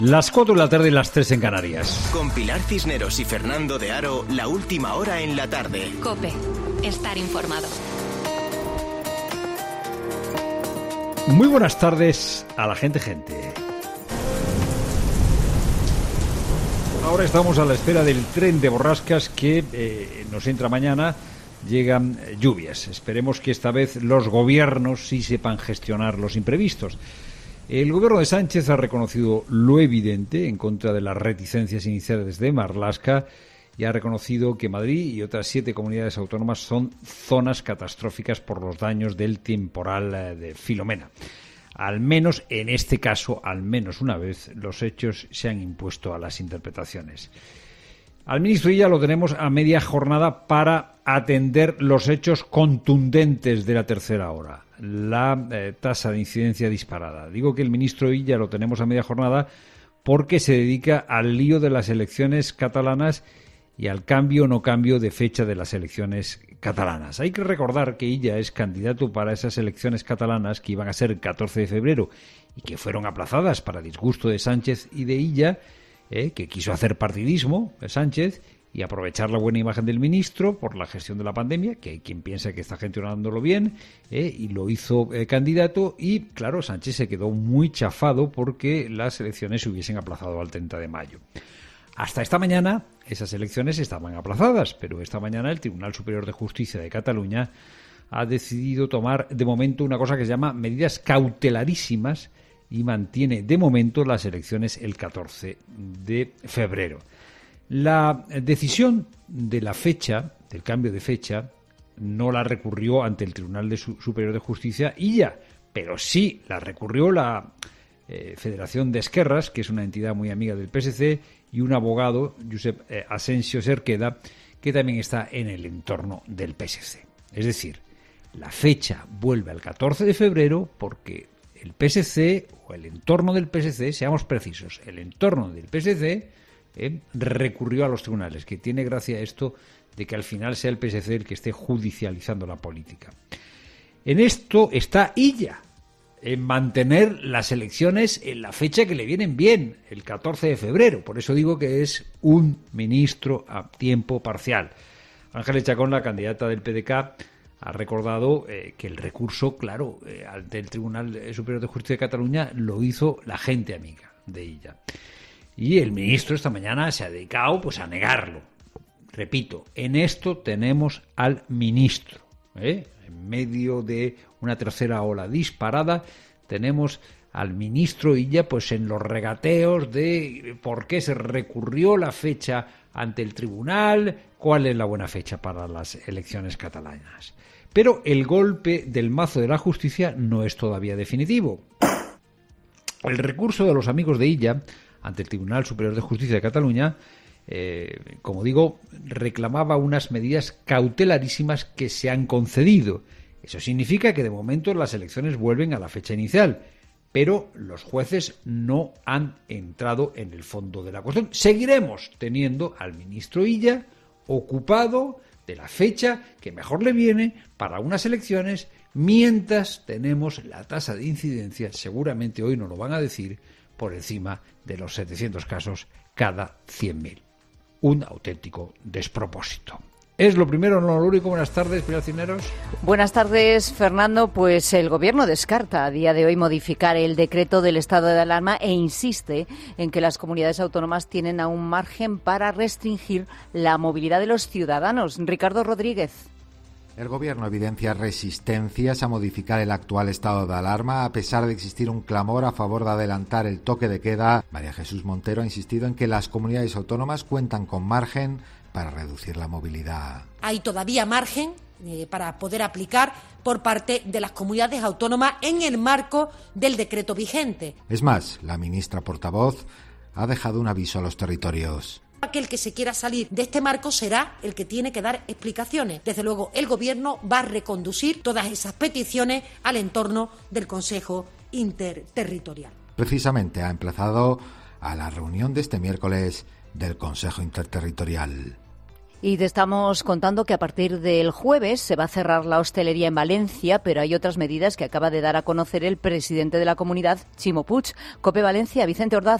Las 4 de la tarde y las 3 en Canarias. Con Pilar Cisneros y Fernando de Aro, la última hora en la tarde. COPE. Estar informado. Muy buenas tardes a la gente. Ahora estamos a la espera del tren de borrascas que nos entra mañana. Llegan lluvias. Esperemos que esta vez los gobiernos sí sepan gestionar los imprevistos. El gobierno de Sánchez ha reconocido lo evidente en contra de las reticencias iniciales de Marlaska y ha reconocido que Madrid y otras 7 comunidades autónomas son zonas catastróficas por los daños del temporal de Filomena. Al menos en este caso, al menos una vez, los hechos se han impuesto a las interpretaciones. Al ministro Illa lo tenemos a media jornada para atender los hechos contundentes de la tercera hora. La tasa de incidencia disparada. Digo que el ministro Illa lo tenemos a media jornada porque se dedica al lío de las elecciones catalanas y al cambio o no cambio de fecha de las elecciones catalanas. Hay que recordar que Illa es candidato para esas elecciones catalanas que iban a ser el 14 de febrero y que fueron aplazadas para disgusto de Sánchez y de Illa, que quiso hacer partidismo de Sánchez y aprovechar la buena imagen del ministro por la gestión de la pandemia, que hay quien piensa que está gestionándolo bien, y lo hizo candidato, y claro, Sánchez se quedó muy chafado porque las elecciones se hubiesen aplazado al 30 de mayo. Hasta esta mañana esas elecciones estaban aplazadas, pero esta mañana el Tribunal Superior de Justicia de Cataluña ha decidido tomar de momento una cosa que se llama medidas cautelarísimas y mantiene de momento las elecciones el 14 de febrero. La decisión de la fecha, del cambio de fecha, no la recurrió ante el Tribunal Superior de Justicia Illa, pero sí la recurrió la Federación de Esquerras, que es una entidad muy amiga del PSC, y un abogado, Josep Asensio Cerqueda, que también está en el entorno del PSC. Es decir, la fecha vuelve al 14 de febrero porque el PSC, o el entorno del PSC, seamos precisos, el entorno del PSC recurrió a los tribunales, que tiene gracia esto de que al final sea el PSC el que esté judicializando la política. En esto está Illa, en mantener las elecciones en la fecha que le vienen bien, el 14 de febrero. Por eso digo que es un ministro a tiempo parcial. Ángeles Chacón, la candidata del PDeCAT, ha recordado que el recurso, claro, ante el Tribunal Superior de Justicia de Cataluña lo hizo la gente amiga de Illa. Y el ministro esta mañana se ha dedicado pues a negarlo. Repito, en esto tenemos al ministro. En medio de una tercera ola disparada, tenemos al ministro Illa pues en los regateos de por qué se recurrió la fecha ante el tribunal, cuál es la buena fecha para las elecciones catalanas. Pero el golpe del mazo de la justicia no es todavía definitivo. El recurso de los amigos de Illa ante el Tribunal Superior de Justicia de Cataluña, como digo, reclamaba unas medidas cautelarísimas que se han concedido. Eso significa que de momento las elecciones vuelven a la fecha inicial, pero los jueces no han entrado en el fondo de la cuestión. Seguiremos teniendo al ministro Illa ocupado de la fecha que mejor le viene para unas elecciones, mientras tenemos la tasa de incidencia, seguramente hoy nos lo van a decir, por encima de los 700 casos cada 100.000. Un auténtico despropósito. Es lo primero, no lo único. Buenas tardes, Pilar Cisneros. Buenas tardes, Fernando. Pues el Gobierno descarta a día de hoy modificar el decreto del estado de alarma e insiste en que las comunidades autónomas tienen aún margen para restringir la movilidad de los ciudadanos. Ricardo Rodríguez. El Gobierno evidencia resistencias a modificar el actual estado de alarma a pesar de existir un clamor a favor de adelantar el toque de queda. María Jesús Montero ha insistido en que las comunidades autónomas cuentan con margen para reducir la movilidad. Hay todavía margen para poder aplicar por parte de las comunidades autónomas en el marco del decreto vigente. Es más, la ministra portavoz ha dejado un aviso a los territorios. Aquel que se quiera salir de este marco será el que tiene que dar explicaciones. Desde luego, el Gobierno va a reconducir todas esas peticiones al entorno del Consejo Interterritorial. Precisamente ha emplazado a la reunión de este miércoles del Consejo Interterritorial. Y te estamos contando que a partir del jueves se va a cerrar la hostelería en Valencia, pero hay otras medidas que acaba de dar a conocer el presidente de la comunidad, Ximo Puig. COPE Valencia, Vicente Ordaz.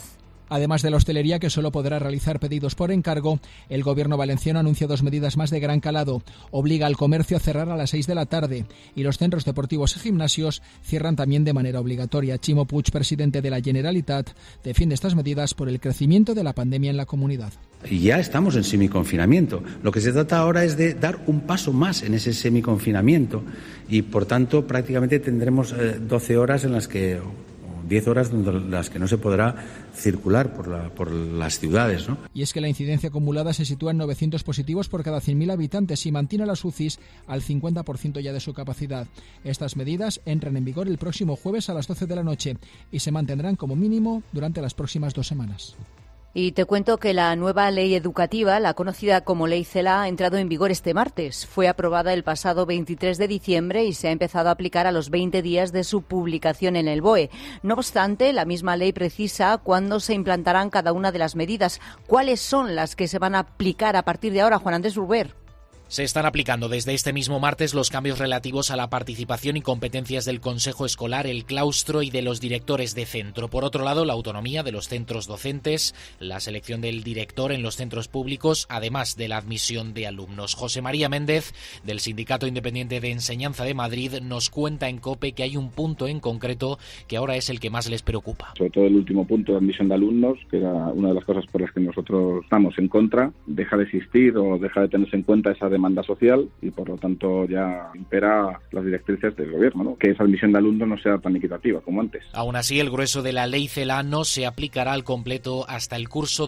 Además de la hostelería, que solo podrá realizar pedidos por encargo, el gobierno valenciano anuncia 2 medidas más de gran calado. Obliga al comercio a cerrar a las 6 de la tarde y los centros deportivos y gimnasios cierran también de manera obligatoria. Chimo Puig, presidente de la Generalitat, defiende estas medidas por el crecimiento de la pandemia en la comunidad. Ya estamos en semiconfinamiento. Lo que se trata ahora es de dar un paso más en ese semiconfinamiento y, por tanto, prácticamente tendremos 12 horas en las que, o 10 horas en las que no se podrá circular por las ciudades, ¿no? Y es que la incidencia acumulada se sitúa en 900 positivos por cada 100.000 habitantes y mantiene las UCIs al 50% ya de su capacidad. Estas medidas entran en vigor el próximo jueves a las 12 de la noche y se mantendrán como mínimo durante las próximas 2 semanas. Y te cuento que la nueva ley educativa, la conocida como Ley CELA, ha entrado en vigor este martes. Fue aprobada el pasado 23 de diciembre y se ha empezado a aplicar a los 20 días de su publicación en el BOE. No obstante, la misma ley precisa cuándo se implantarán cada una de las medidas. ¿Cuáles son las que se van a aplicar a partir de ahora, Juan Andrés Urber? Se están aplicando desde este mismo martes los cambios relativos a la participación y competencias del Consejo Escolar, el claustro y de los directores de centro. Por otro lado, la autonomía de los centros docentes, la selección del director en los centros públicos, además de la admisión de alumnos. José María Méndez, del Sindicato Independiente de Enseñanza de Madrid, nos cuenta en COPE que hay un punto en concreto que ahora es el que más les preocupa. Sobre todo el último punto de admisión de alumnos, que era una de las cosas por las que nosotros estamos en contra. Deja de existir o deja de tenerse en cuenta esa demanda social y por lo tanto ya impera las directrices del gobierno, ¿no? Que esa admisión de alumnos no sea tan equitativa como antes. Aún así, el grueso de la ley CELA no se aplicará al completo hasta el curso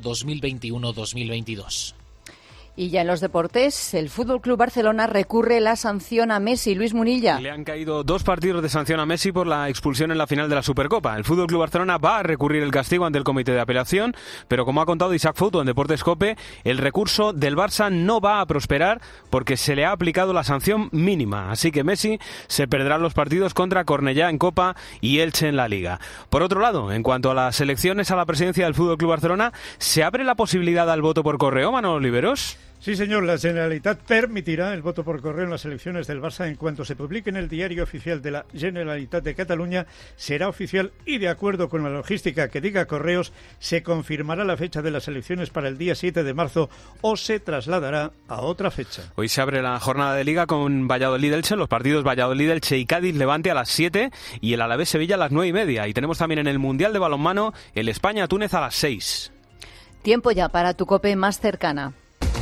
2021-2022. Y ya en los deportes, el Fútbol Club Barcelona recurre la sanción a Messi. Luis Munilla. Le han caído 2 partidos de sanción a Messi por la expulsión en la final de la Supercopa. El Fútbol Club Barcelona va a recurrir el castigo ante el Comité de Apelación, pero como ha contado Isaac Fouto en Deportes COPE, el recurso del Barça no va a prosperar porque se le ha aplicado la sanción mínima. Así que Messi se perderá los partidos contra Cornellá en Copa y Elche en la Liga. Por otro lado, en cuanto a las elecciones a la presidencia del Fútbol Club Barcelona, ¿se abre la posibilidad al voto por correo, Manolo Oliveros? Sí, señor, la Generalitat permitirá el voto por correo en las elecciones del Barça en cuanto se publique en el Diario Oficial de la Generalitat de Cataluña. Será oficial y, de acuerdo con la logística que diga Correos, se confirmará la fecha de las elecciones para el día 7 de marzo o se trasladará a otra fecha. Hoy se abre la jornada de Liga con Valladolid-Elche, los partidos Valladolid-Elche y Cádiz-Levante a las 7 y el Alavés-Sevilla a las 9:30. Y tenemos también en el Mundial de Balonmano el España-Túnez a las 6. Tiempo ya para tu COPE más cercana.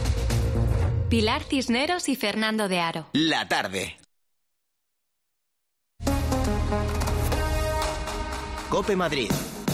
Pilar Cisneros y Fernando de Aro. La tarde. COPE Madrid.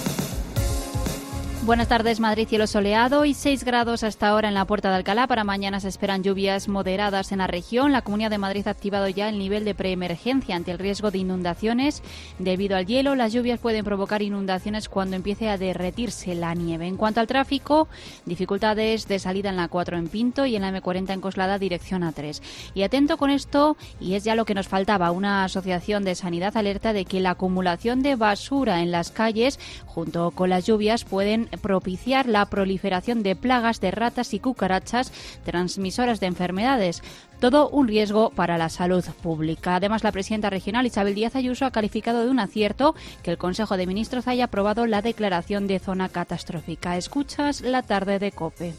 Buenas tardes, Madrid, cielo soleado y 6 grados hasta ahora en la Puerta de Alcalá. Para mañana se esperan lluvias moderadas en la región. La Comunidad de Madrid ha activado ya el nivel de preemergencia ante el riesgo de inundaciones. Debido al hielo, las lluvias pueden provocar inundaciones cuando empiece a derretirse la nieve. En cuanto al tráfico, dificultades de salida en la 4 en Pinto y en la M40 en Coslada, dirección A3. Y atento con esto, y es ya lo que nos faltaba, una asociación de sanidad alerta de que la acumulación de basura en las calles, junto con las lluvias, pueden propiciar la proliferación de plagas de ratas y cucarachas transmisoras de enfermedades. Todo un riesgo para la salud pública. Además, la presidenta regional Isabel Díaz Ayuso ha calificado de un acierto que el Consejo de Ministros haya aprobado la declaración de zona catastrófica. Escuchas la tarde de COPE.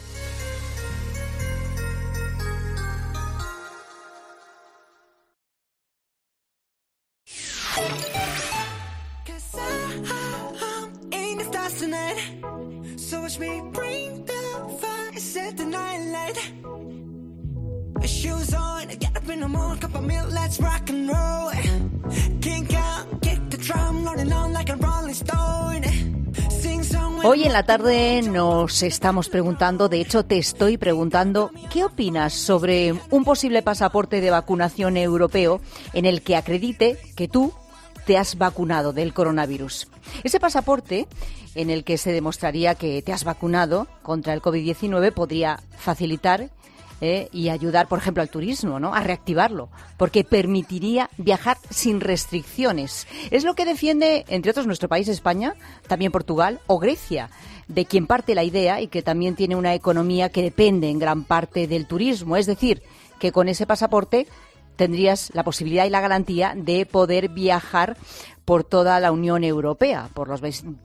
So watch me bring the fire, set the night light. Shoes on, get up in the morning, cup of milk, let's rock and roll. Kink out, kick the drum, rolling on like a rolling stone. Hoy en la tarde nos estamos preguntando, de hecho te estoy preguntando, ¿qué opinas sobre un posible pasaporte de vacunación europeo en el que acredite que tú te has vacunado del coronavirus? Ese pasaporte en el que se demostraría que te has vacunado contra el COVID-19 podría facilitar y ayudar, por ejemplo, al turismo, ¿no?, a reactivarlo, porque permitiría viajar sin restricciones. Es lo que defiende, entre otros, nuestro país, España, también Portugal o Grecia, de quien parte la idea y que también tiene una economía que depende en gran parte del turismo. Es decir, que con ese pasaporte tendrías la posibilidad y la garantía de poder viajar por toda la Unión Europea, por los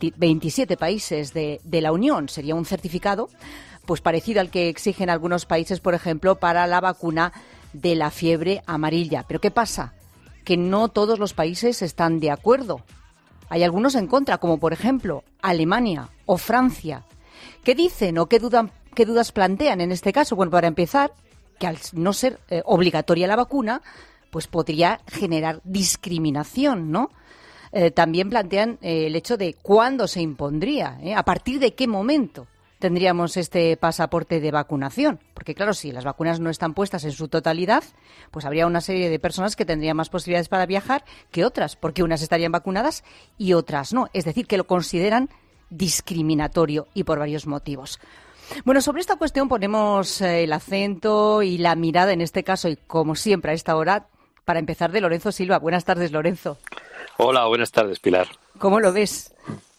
27 países de la Unión. Sería un certificado pues parecido al que exigen algunos países, por ejemplo, para la vacuna de la fiebre amarilla. Pero ¿qué pasa? Que no todos los países están de acuerdo. Hay algunos en contra, como por ejemplo Alemania o Francia. ¿Qué dicen o qué dudas plantean en este caso? Bueno, para empezar, que al no ser obligatoria la vacuna, pues podría generar discriminación, ¿no? También plantean el hecho de cuándo se impondría, a partir de qué momento tendríamos este pasaporte de vacunación. Porque claro, si las vacunas no están puestas en su totalidad, pues habría una serie de personas que tendrían más posibilidades para viajar que otras, porque unas estarían vacunadas y otras no. Es decir, que lo consideran discriminatorio y por varios motivos. Bueno, sobre esta cuestión ponemos el acento y la mirada en este caso, y como siempre a esta hora, para empezar, de Lorenzo Silva. Buenas tardes, Lorenzo. Hola, buenas tardes, Pilar. ¿Cómo lo ves?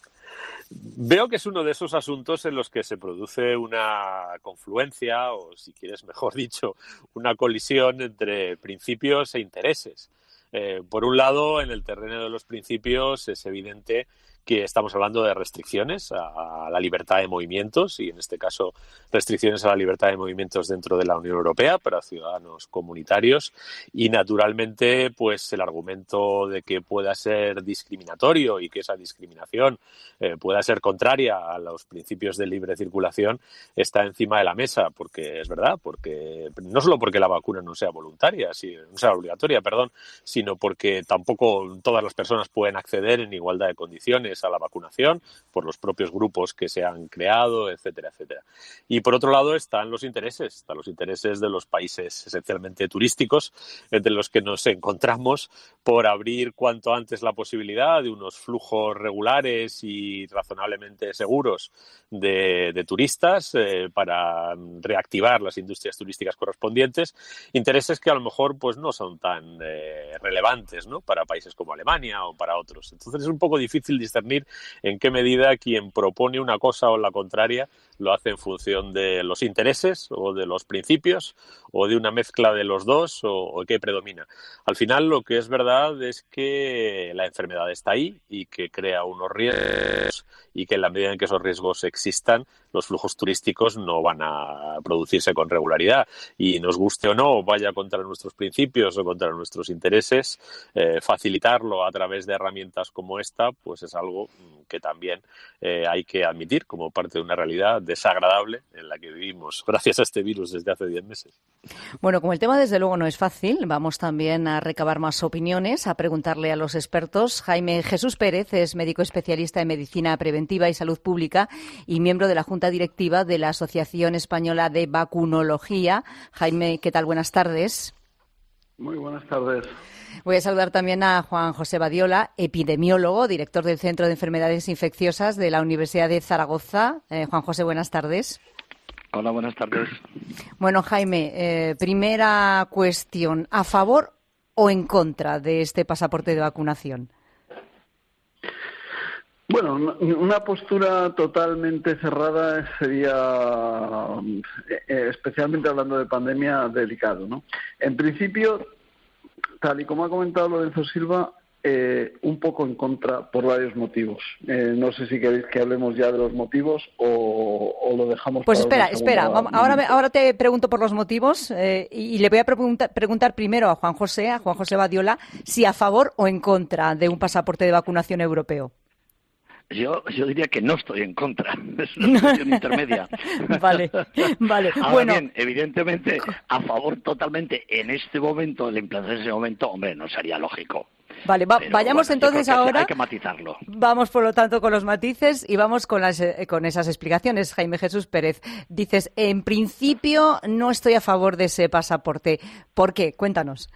Veo que es uno de esos asuntos en los que se produce una confluencia, o si quieres mejor dicho, una colisión entre principios e intereses. Por un lado, en el terreno de los principios es evidente que estamos hablando de restricciones a la libertad de movimientos y, en este caso, restricciones a la libertad de movimientos dentro de la Unión Europea para ciudadanos comunitarios y, naturalmente, pues el argumento de que pueda ser discriminatorio y que esa discriminación pueda ser contraria a los principios de libre circulación está encima de la mesa, porque es verdad, porque no solo porque la vacuna no sea voluntaria, no sea obligatoria, sino porque tampoco todas las personas pueden acceder en igualdad de condiciones a la vacunación por los propios grupos que se han creado, etcétera, etcétera. Y por otro lado están los intereses de los países esencialmente turísticos, entre los que nos encontramos por abrir cuanto antes la posibilidad de unos flujos regulares y razonablemente seguros de turistas para reactivar las industrias turísticas correspondientes, intereses que a lo mejor pues no son tan relevantes, ¿no?, para países como Alemania o para otros. Entonces es un poco difícil discernir en qué medida quien propone una cosa o la contraria lo hace en función de los intereses o de los principios o de una mezcla de los dos o qué predomina. Al final lo que es verdad es que la enfermedad está ahí y que crea unos riesgos y que en la medida en que esos riesgos existan, los flujos turísticos no van a producirse con regularidad y, nos guste o no, vaya contra nuestros principios o contra nuestros intereses, facilitarlo a través de herramientas como esta, pues es algo que también hay que admitir como parte de una realidad desagradable en la que vivimos gracias a este virus desde hace 10 meses. Bueno, como el tema desde luego no es fácil, vamos también a recabar más opiniones, a preguntarle a los expertos. Jaime Jesús Pérez es médico especialista en medicina preventiva y salud pública y miembro de la Junta Directiva de la Asociación Española de Vacunología. Jaime, ¿qué tal? Buenas tardes. Muy buenas tardes. Voy a saludar también a Juan José Badiola, epidemiólogo, director del Centro de Enfermedades Infecciosas de la Universidad de Zaragoza. Juan José, buenas tardes. Hola, buenas tardes. Bueno, Jaime, primera cuestión, ¿a favor o en contra de este pasaporte de vacunación? Bueno, una postura totalmente cerrada sería, especialmente hablando de pandemia, delicado, ¿no? En principio, tal y como ha comentado Lorenzo Silva, un poco en contra por varios motivos. No sé si queréis que hablemos ya de los motivos o lo dejamos pues para espera. Ahora te pregunto por los motivos y le voy a preguntar primero a Juan José Badiola, si a favor o en contra de un pasaporte de vacunación europeo. Yo diría que no estoy en contra, es una posición intermedia. Vale. Ahora bueno, bien, evidentemente, a favor totalmente en este momento, la implantación en ese momento, hombre, no sería lógico. Vale, vayamos entonces ahora. Hay que matizarlo. Vamos, por lo tanto, con los matices y vamos con esas explicaciones. Jaime Jesús Pérez, dices, en principio no estoy a favor de ese pasaporte. ¿Por qué? Cuéntanos.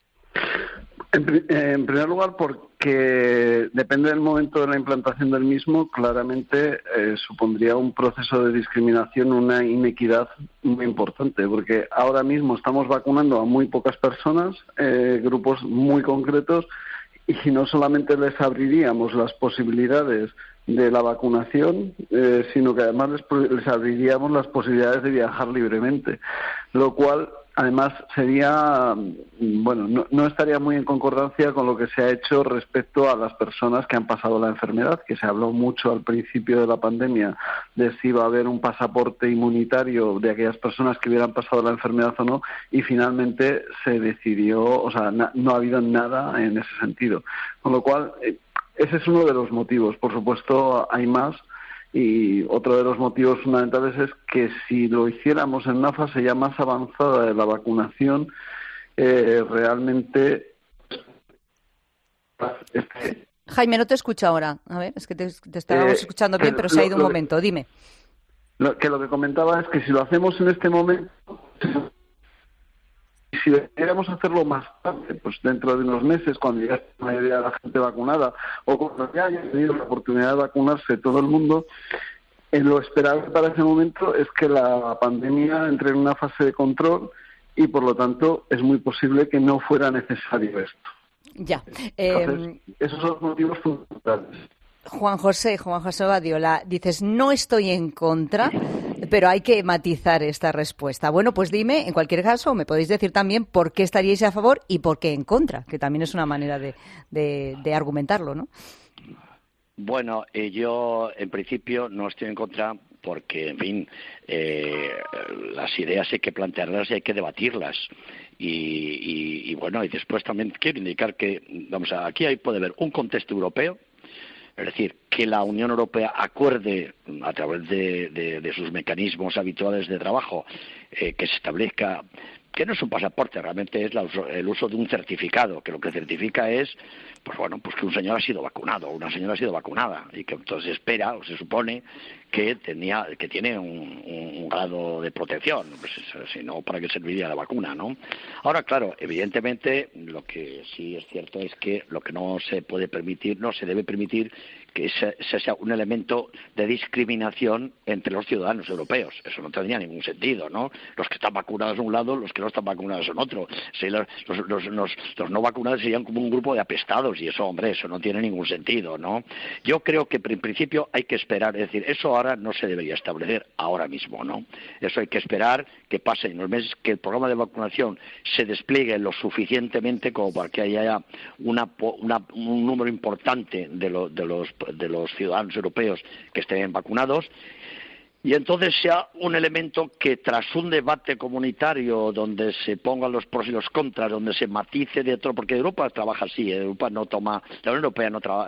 En primer lugar, porque depende del momento de la implantación del mismo, claramente supondría un proceso de discriminación, una inequidad muy importante, porque ahora mismo estamos vacunando a muy pocas personas, grupos muy concretos, y no solamente les abriríamos las posibilidades de la vacunación, sino que además les abriríamos las posibilidades de viajar libremente, lo cual además sería, bueno, no estaría muy en concordancia con lo que se ha hecho respecto a las personas que han pasado la enfermedad, que se habló mucho al principio de la pandemia de si iba a haber un pasaporte inmunitario de aquellas personas que hubieran pasado la enfermedad o no, y finalmente se decidió, o sea, no ha habido nada en ese sentido. Con lo cual, ese es uno de los motivos. Por supuesto, hay más. Y otro de los motivos fundamentales es que si lo hiciéramos en una fase ya más avanzada de la vacunación, realmente... Jaime, no te escucho ahora. A ver, es que te estábamos escuchando bien, pero se ha ido un momento. Dime. Lo que comentaba es que si lo hacemos en este momento... Si deberíamos hacerlo más tarde, pues dentro de unos meses, cuando ya esté la mayoría de la gente vacunada, o cuando ya haya tenido la oportunidad de vacunarse todo el mundo, lo esperable para ese momento es que la pandemia entre en una fase de control y, por lo tanto, es muy posible que no fuera necesario esto. Ya. Entonces, esos son los motivos fundamentales. Juan José Badiola, dices, no estoy en contra, pero hay que matizar esta respuesta. Bueno, pues dime, en cualquier caso, me podéis decir también por qué estaríais a favor y por qué en contra, que también es una manera de argumentarlo, ¿no? Bueno, yo en principio no estoy en contra porque, en fin, las ideas hay que plantearlas y hay que debatirlas. Y bueno, y después también quiero indicar que, aquí puede haber un contexto europeo. Es decir, que la Unión Europea acuerde, a través de sus mecanismos habituales de trabajo, que se establezca, que no es un pasaporte, realmente es el uso de un certificado, que lo que certifica es, pues que un señor ha sido vacunado, o una señora ha sido vacunada, y que entonces espera, o se supone, que tiene un grado de protección, pues, si no, ¿para qué serviría la vacuna, no? Ahora, claro, evidentemente, lo que sí es cierto es que lo que no se puede permitir, no se debe permitir que ese sea un elemento de discriminación entre los ciudadanos europeos. Eso no tendría ningún sentido, ¿no? Los que están vacunados a un lado, los que no están vacunados en otro. Si los no vacunados serían como un grupo de apestados y eso, hombre, eso no tiene ningún sentido, ¿no? Yo creo que en principio hay que esperar, es decir, eso ahora no se debería establecer ahora mismo, ¿no? Eso hay que esperar que pasen los meses, que el programa de vacunación se despliegue lo suficientemente como para que haya un número importante de los ciudadanos europeos que estén vacunados, y entonces sea un elemento que, tras un debate comunitario donde se pongan los pros y los contras, donde se matice de otro, porque Europa trabaja así, Europa no toma, la Unión Europea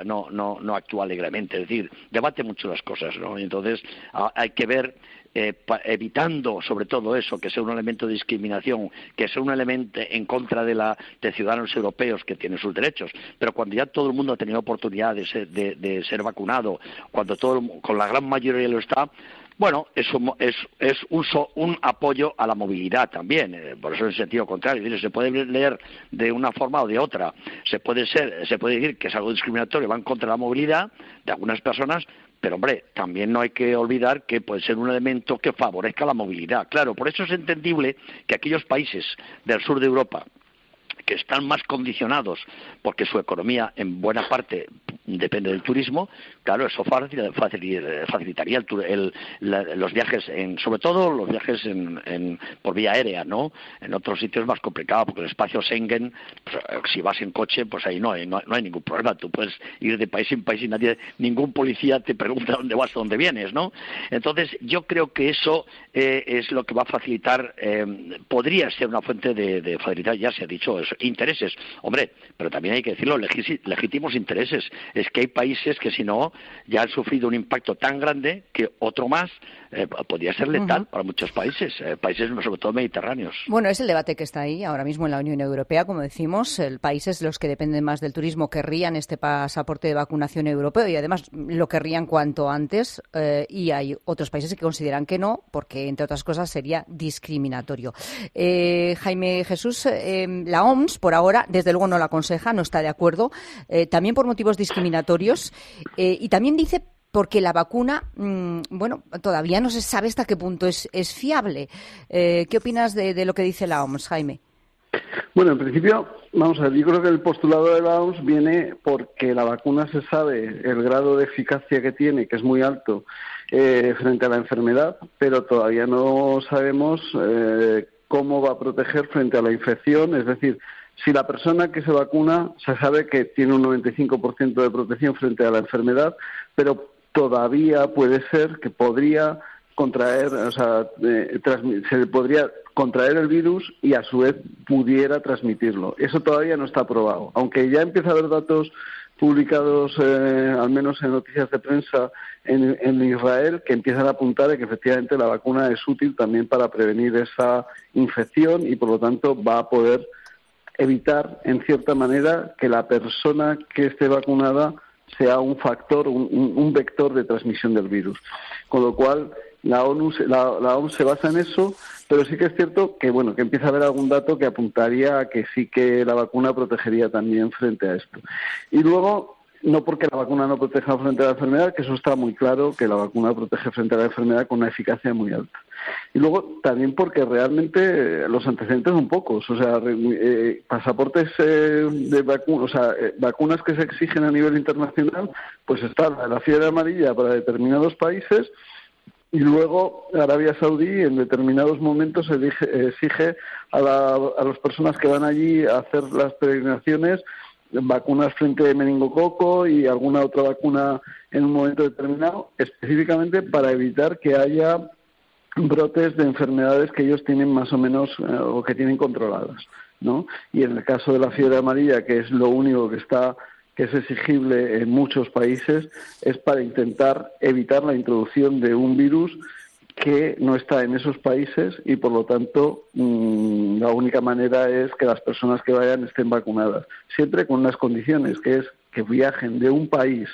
no actúa alegremente, es decir, debate mucho las cosas, ¿no? Y entonces hay que ver, evitando sobre todo eso, que sea un elemento de discriminación, que sea un elemento en contra de ciudadanos europeos que tienen sus derechos, pero cuando ya todo el mundo ha tenido oportunidad de ser vacunado, cuando con la gran mayoría lo está, bueno, eso es un apoyo a la movilidad también, por eso en sentido contrario. Es decir, se puede leer de una forma o de otra. Se puede decir que es algo discriminatorio, va en contra de la movilidad de algunas personas, pero hombre, también no hay que olvidar que puede ser un elemento que favorezca la movilidad. Claro, por eso es entendible que aquellos países del sur de Europa que están más condicionados porque su economía en buena parte depende del turismo, claro, eso facilitaría los viajes, sobre todo los viajes por vía aérea, ¿no? En otros sitios es más complicado porque el espacio Schengen, pues, si vas en coche, pues ahí no hay ningún problema. Tú puedes ir de país en país y ningún policía te pregunta dónde vas, dónde vienes, ¿no? Entonces, yo creo que eso es lo que va a facilitar, podría ser una fuente de facilitar, ya se ha dicho eso, intereses, hombre, pero también hay que decirlo, legítimos intereses. Es que hay países que, si no, ya han sufrido un impacto tan grande que otro más podría ser letal para muchos países sobre todo mediterráneos. Bueno, es el debate que está ahí ahora mismo en la Unión Europea, como decimos, países los que dependen más del turismo querrían este pasaporte de vacunación europeo y además lo querrían cuanto antes, y hay otros países que consideran que no, porque entre otras cosas sería discriminatorio. Jaime Jesús, la OMS por ahora desde luego no la aconseja, no está de acuerdo, también por motivos discriminatorios, y también dice porque la vacuna, todavía no se sabe hasta qué punto es fiable. ¿Qué opinas de lo que dice la OMS, Jaime? Bueno, en principio, vamos a ver, yo creo que el postulado de la OMS viene porque la vacuna se sabe el grado de eficacia que tiene, que es muy alto, frente a la enfermedad, pero todavía no sabemos cómo va a proteger frente a la infección, es decir, si la persona que se vacuna se sabe que tiene un 95% de protección frente a la enfermedad, pero todavía puede ser que podría contraer, se podría contraer el virus y a su vez pudiera transmitirlo. Eso todavía no está aprobado, aunque ya empieza a haber datos publicados, al menos en noticias de prensa en Israel, que empiezan a apuntar a que efectivamente la vacuna es útil también para prevenir esa infección y por lo tanto va a poder evitar en cierta manera que la persona que esté vacunada sea un factor, un vector de transmisión del virus. Con lo cual la OMS se basa en eso, pero sí que es cierto que que empieza a haber algún dato que apuntaría a que sí que la vacuna protegería también frente a esto. Y luego, no porque la vacuna no proteja frente a la enfermedad, que eso está muy claro, que la vacuna protege frente a la enfermedad con una eficacia muy alta. Y luego también porque realmente los antecedentes son pocos, o sea, pasaportes de vacunas, vacunas que se exigen a nivel internacional, pues está la fiebre amarilla para determinados países. Y luego Arabia Saudí en determinados momentos exige a las personas que van allí a hacer las peregrinaciones vacunas frente a meningococo y alguna otra vacuna en un momento determinado, específicamente para evitar que haya brotes de enfermedades que ellos tienen más o menos o que tienen controladas, ¿no? Y en el caso de la fiebre amarilla, que es lo único que es exigible en muchos países, es para intentar evitar la introducción de un virus que no está en esos países y, por lo tanto, la única manera es que las personas que vayan estén vacunadas, siempre con unas condiciones, que es que viajen de un país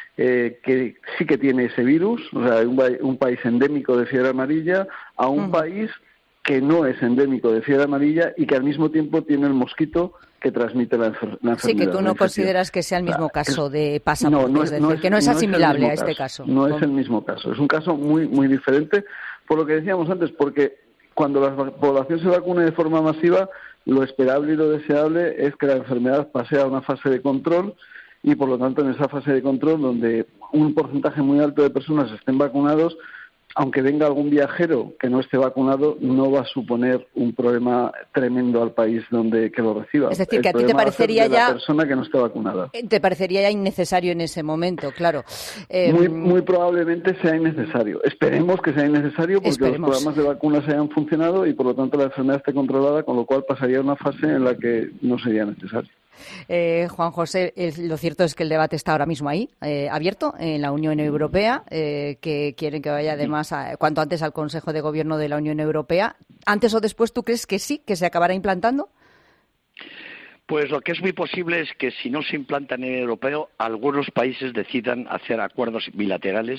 que sí que tiene ese virus, o sea, un país endémico de fiebre amarilla, a un país que no es endémico de fiebre amarilla y que al mismo tiempo tiene el mosquito que transmite la enfermedad. Sí, que tú no consideras que sea el mismo caso de pasaporte, que no es asimilable a este caso. No es el mismo caso, es un caso muy, muy diferente, por lo que decíamos antes, porque cuando la población se vacune de forma masiva, lo esperable y lo deseable es que la enfermedad pase a una fase de control y, por lo tanto, en esa fase de control, donde un porcentaje muy alto de personas estén vacunados, aunque venga algún viajero que no esté vacunado, no va a suponer un problema tremendo al país que lo reciba. Es decir, que a ti te parecería ya... la persona que no esté vacunada. Te parecería ya innecesario en ese momento, claro. Muy probablemente sea innecesario. Esperemos que sea innecesario porque los programas de vacunas hayan funcionado y, por lo tanto, la enfermedad esté controlada, con lo cual pasaría a una fase en la que no sería necesario. Juan José, lo cierto es que el debate está ahora mismo ahí, abierto en la Unión Europea, que quieren que vaya además cuanto antes al Consejo de Gobierno de la Unión Europea. ¿Antes o después tú crees que sí, que se acabará implantando? Pues lo que es muy posible es que si no se implanta en el europeo, algunos países decidan hacer acuerdos bilaterales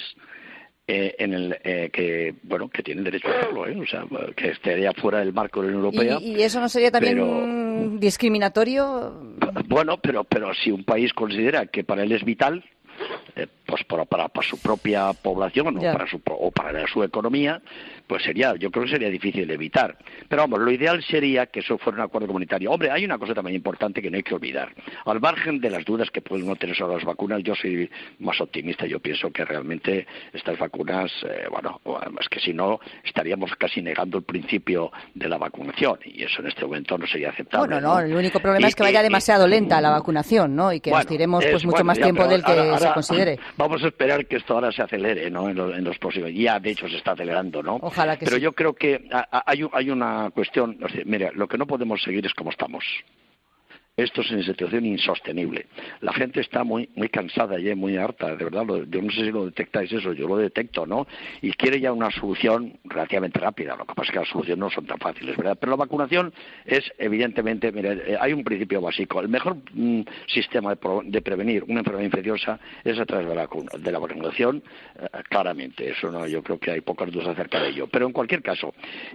que tienen derecho a hacerlo, o sea, que estaría fuera del marco de la Unión Europea. ¿Y eso no sería también discriminatorio? Bueno, pero si un país considera que para él es vital, pues para su propia población o para su economía, pues yo creo que sería difícil de evitar. Pero vamos, lo ideal sería que eso fuera un acuerdo comunitario. Hombre, hay una cosa también importante que no hay que olvidar. Al margen de las dudas que pueden no tener sobre las vacunas, yo soy más optimista. Yo pienso que realmente estas vacunas, es que si no, estaríamos casi negando el principio de la vacunación y eso en este momento no sería aceptable. Bueno, no, el único problema es que vaya demasiado lenta la vacunación, ¿no? Y que nos tiremos mucho más tiempo del que se considere. Vamos a esperar que esto ahora se acelere, ¿no? En los próximos. Ya, de hecho, se está acelerando, ¿no? Ojalá que Pero sí. yo creo que hay una cuestión. O sea, mira, lo que no podemos seguir es como estamos. Esto es una situación insostenible. La gente está muy muy cansada y muy harta, de verdad. Yo no sé si lo detectáis eso, yo lo detecto, ¿no? Y quiere ya una solución relativamente rápida. Lo que pasa es que las soluciones no son tan fáciles, ¿verdad? Pero la vacunación es, evidentemente, mira, hay un principio básico. El mejor sistema de prevenir una enfermedad infecciosa es a través de la vacunación, claramente. Eso no, yo creo que hay pocas dudas acerca de ello. Pero en cualquier caso,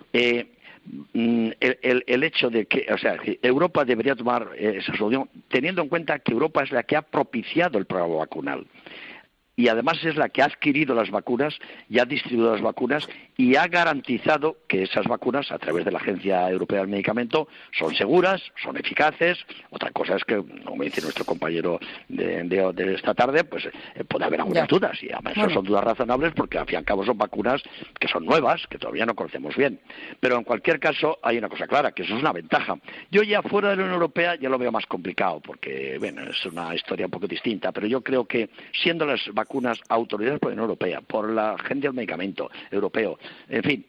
el hecho de que, o sea, Europa debería tomar esa solución teniendo en cuenta que Europa es la que ha propiciado el programa vacunal y además es la que ha adquirido las vacunas y ha distribuido las vacunas y ha garantizado que esas vacunas, a través de la Agencia Europea del Medicamento, son seguras, son eficaces. Otra cosa es que, como dice nuestro compañero de esta tarde, pues puede haber algunas dudas, y además son dudas razonables porque al fin y al cabo son vacunas que son nuevas, que todavía no conocemos bien. Pero en cualquier caso hay una cosa clara, que eso es una ventaja. Yo ya fuera de la Unión Europea ya lo veo más complicado, porque bueno, es una historia un poco distinta, pero yo creo que siendo las vacunas autorizadas por la Unión Europea, por la Agencia del Medicamento Europeo, en fin,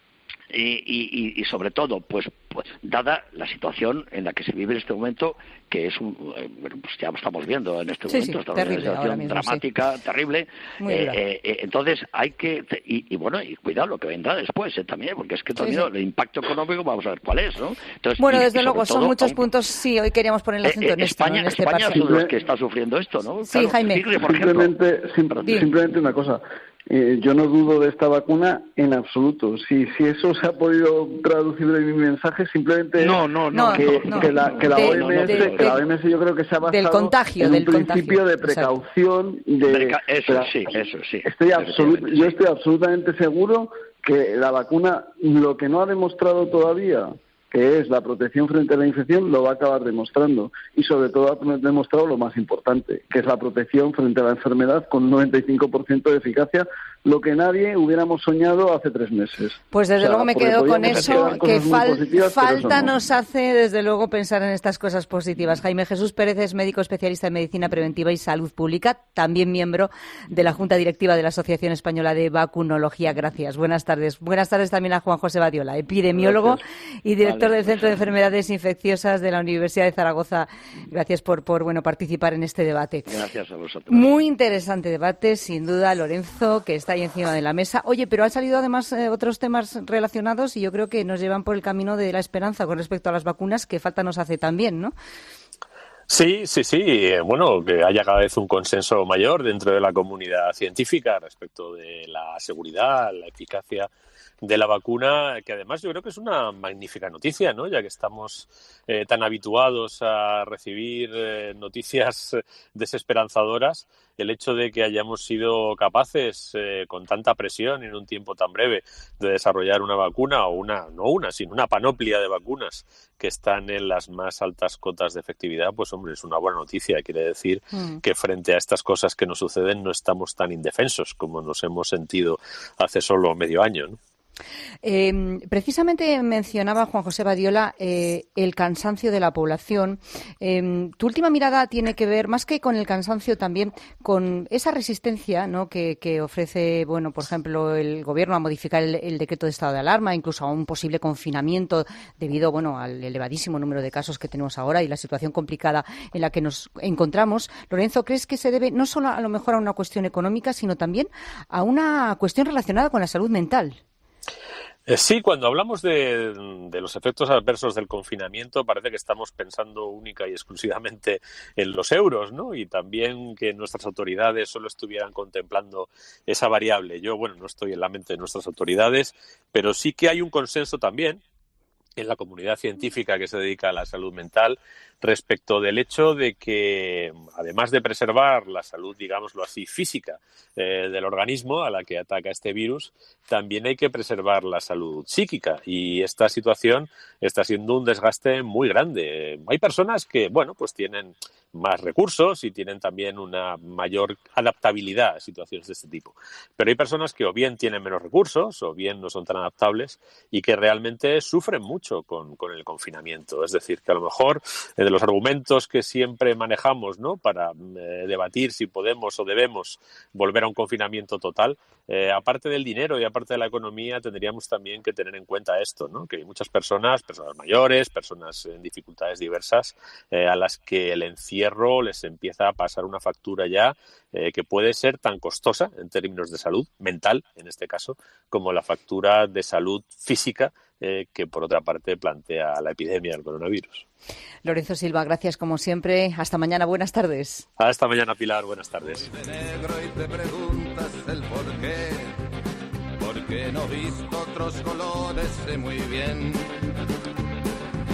y sobre todo, pues dada la situación en la que se vive en este momento, que es pues ya estamos viendo en este momento, esta terrible, situación mismo, dramática, terrible. Entonces hay que y cuidado lo que vendrá después también, porque es que también el impacto económico vamos a ver cuál es, ¿no? Entonces, bueno, desde luego son muchos puntos. Sí, hoy queríamos poner el acento en España, esto, ¿no? España es uno de los que está sufriendo esto, ¿no? Sí, claro, Jaime. Simplemente una cosa. Yo no dudo de esta vacuna en absoluto. Si eso se ha podido traducir en mi mensaje, simplemente que la OMS yo creo que se ha basado del contagio, en un principio de precaución. Eso sí. Yo estoy absolutamente seguro que la vacuna, lo que no ha demostrado todavía, que es la protección frente a la infección, lo va a acabar demostrando. Y sobre todo ha demostrado lo más importante, que es la protección frente a la enfermedad con un 95% de eficacia, lo que nadie hubiéramos soñado hace 3 meses. Pues desde luego me quedo con eso, que falta nos hace desde luego pensar en estas cosas positivas. Jaime Jesús Pérez es médico especialista en Medicina Preventiva y Salud Pública, también miembro de la Junta Directiva de la Asociación Española de Vacunología. Gracias. Buenas tardes. Buenas tardes también a Juan José Badiola, epidemiólogo y director del Centro de Enfermedades Infecciosas de la Universidad de Zaragoza. Gracias por participar en este debate. Gracias a vosotros. Muy interesante debate, sin duda, Lorenzo, que está ahí encima de la mesa. Oye, pero han salido además otros temas relacionados y yo creo que nos llevan por el camino de la esperanza con respecto a las vacunas, que falta nos hace también, ¿no? Sí. Bueno, que haya cada vez un consenso mayor dentro de la comunidad científica respecto de la seguridad, la eficacia de la vacuna, que además yo creo que es una magnífica noticia, ¿no? Ya que estamos tan habituados a recibir noticias desesperanzadoras, el hecho de que hayamos sido capaces, con tanta presión en un tiempo tan breve, de desarrollar una vacuna, sino una panoplia de vacunas que están en las más altas cotas de efectividad, pues hombre, es una buena noticia. Quiere decir que frente a estas cosas que nos suceden no estamos tan indefensos como nos hemos sentido hace solo medio año, ¿no? Precisamente mencionaba Juan José Badiola el cansancio de la población. Tu última mirada tiene que ver, más que con el cansancio, también con esa resistencia, ¿no?, que ofrece, por ejemplo, el Gobierno a modificar el decreto de estado de alarma, incluso a un posible confinamiento debido, al elevadísimo número de casos que tenemos ahora y la situación complicada en la que nos encontramos. Lorenzo, ¿crees que se debe no solo a lo mejor a una cuestión económica, sino también a una cuestión relacionada con la salud mental? Sí, cuando hablamos de los efectos adversos del confinamiento parece que estamos pensando única y exclusivamente en los euros, ¿no? Y también que nuestras autoridades solo estuvieran contemplando esa variable. Yo, no estoy en la mente de nuestras autoridades, pero sí que hay un consenso también en la comunidad científica que se dedica a la salud mental respecto del hecho de que, además de preservar la salud, digámoslo así, física del organismo a la que ataca este virus, también hay que preservar la salud psíquica, y esta situación está siendo un desgaste muy grande. Hay personas que, pues tienen más recursos y tienen también una mayor adaptabilidad a situaciones de este tipo. Pero hay personas que o bien tienen menos recursos o bien no son tan adaptables y que realmente sufren mucho con el confinamiento. Es decir, que a lo mejor de los argumentos que siempre manejamos, ¿no?, para debatir si podemos o debemos volver a un confinamiento total, aparte del dinero y aparte de la economía, tendríamos también que tener en cuenta esto, ¿no?, que hay muchas personas mayores, personas en dificultades diversas, a las que el encierro les empieza a pasar una factura ya que puede ser tan costosa en términos de salud mental, en este caso, como la factura de salud física que por otra parte plantea la epidemia del coronavirus. Lorenzo Silva, gracias como siempre. Hasta mañana, buenas tardes. Hasta mañana, Pilar, buenas tardes. De negro y te preguntas el porqué, porque no he visto otros colores, sé muy bien que me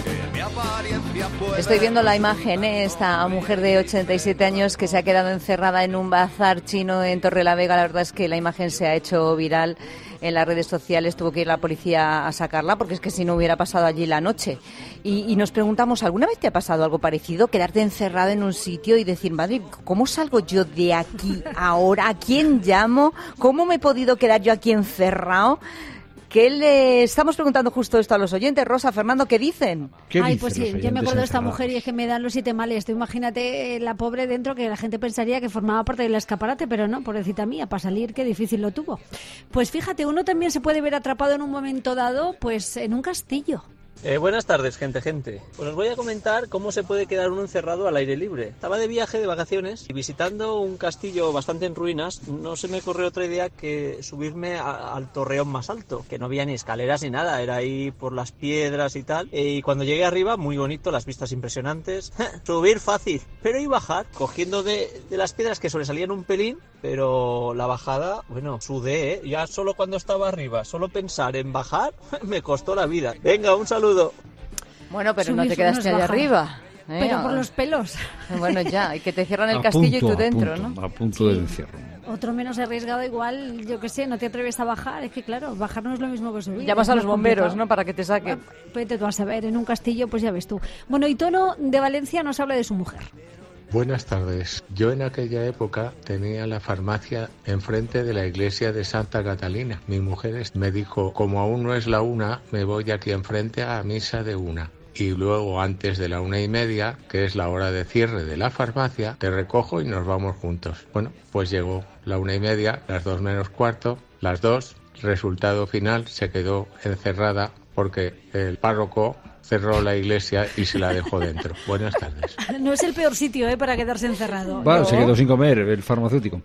Estoy viendo la imagen, esta mujer de 87 años que se ha quedado encerrada en un bazar chino en Torrelavega. La verdad es que la imagen se ha hecho viral en las redes sociales. Tuvo que ir la policía a sacarla porque es que si no hubiera pasado allí la noche. Y nos preguntamos, ¿alguna vez te ha pasado algo parecido? Quedarte encerrado en un sitio y decir, madre, ¿cómo salgo yo de aquí ahora? ¿A quién llamo? ¿Cómo me he podido quedar yo aquí encerrado? Que le estamos preguntando justo esto a los oyentes. Rosa, Fernando, ¿qué dicen? Ay, pues sí, yo me acuerdo de esta mujer y es que me dan los 7 males. Tú imagínate la pobre dentro, que la gente pensaría que formaba parte del escaparate, pero no, pobrecita mía, para salir qué difícil lo tuvo. Pues fíjate, uno también se puede ver atrapado en un momento dado, pues en un castillo. Buenas tardes, gente. Pues os voy a comentar cómo se puede quedar uno encerrado al aire libre. Estaba de viaje, de vacaciones, y visitando un castillo bastante en ruinas, no se me ocurrió otra idea que subirme al torreón más alto, que no había ni escaleras ni nada, era ahí por las piedras y tal. Y cuando llegué arriba, muy bonito, las vistas impresionantes. Subir fácil, pero y bajar, cogiendo de las piedras que sobresalían un pelín, pero la bajada, bueno, sudé, ¿eh? Ya solo cuando estaba arriba, solo pensar en bajar, me costó la vida. Venga, un saludo. Bueno, pero no te quedaste allá arriba. Pero por los pelos. Bueno, ya, y que te cierran el castillo y tú dentro, ¿no? A punto del encierro. Otro menos arriesgado igual, yo qué sé, no te atreves a bajar. Es que claro, bajar no es lo mismo que subir. Llamas a los bomberos, ¿no? Para que te saquen. Vete tú a saber, en un castillo, pues ya ves tú. Bueno, y Tono de Valencia nos habla de su mujer. Buenas tardes. Yo en aquella época tenía la farmacia enfrente de la iglesia de Santa Catalina. Mi mujer me dijo, como aún no es la 1, me voy aquí enfrente a misa de 1. Y luego antes de la 1:30, que es la hora de cierre de la farmacia, te recojo y nos vamos juntos. Bueno, pues llegó la 1:30, las 2 menos cuarto, las 2. Resultado final, se quedó encerrada porque el párroco cerró la iglesia y se la dejó dentro. Buenas tardes. No es el peor sitio para quedarse encerrado. Bueno, se quedó sin comer el farmacéutico.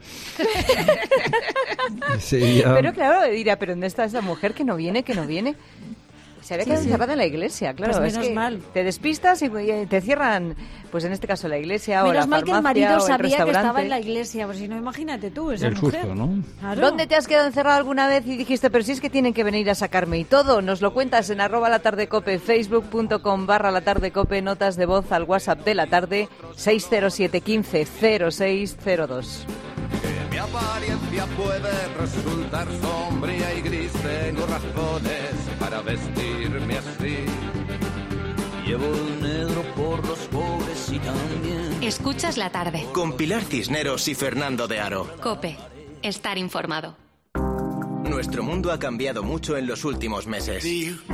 Pero claro, dirá, ¿pero dónde está esa mujer que no viene? Se había quedado encerrada en la iglesia, claro. Pues menos es que mal. Te despistas y te cierran, pues en este caso la iglesia menos o la farmacia. Menos mal que el marido sabía que estaba en la la iglesia, pues si no, imagínate tú, esa el mujer. Susto, ¿no? Claro. ¿Dónde te has quedado encerrado alguna vez y dijiste, pero si es que tienen que venir a sacarme y todo? Nos lo cuentas en @latardecope, facebook.com/latardecope, notas de voz al WhatsApp de la tarde, 607 15 0602. Mi apariencia puede resultar sombría y gris, tengo razones para vestirme así. Llevo el negro por los pobres y también. Escuchas la tarde. Con Pilar Cisneros y Fernando de Aro. COPE. Estar informado. Nuestro mundo ha cambiado mucho en los últimos meses.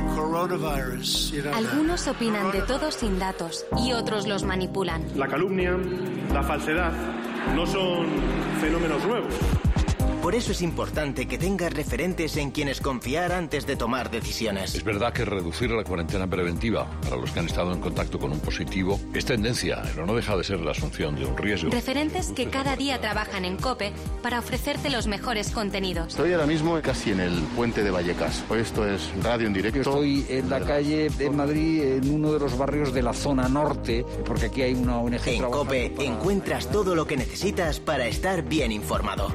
Algunos opinan de todo sin datos y otros los manipulan. La calumnia, la falsedad, no son fenómenos nuevos. Por eso es importante que tengas referentes en quienes confiar antes de tomar decisiones. Es verdad que reducir la cuarentena preventiva para los que han estado en contacto con un positivo es tendencia, pero no deja de ser la asunción de un riesgo. Referentes que cada día trabajan en COPE para ofrecerte los mejores contenidos. Estoy ahora mismo casi en el puente de Vallecas. Esto es radio en directo. Estoy en la calle de Madrid, en uno de los barrios de la zona norte, porque aquí hay una ONG. En COPE encuentras todo lo que necesitas para estar bien informado.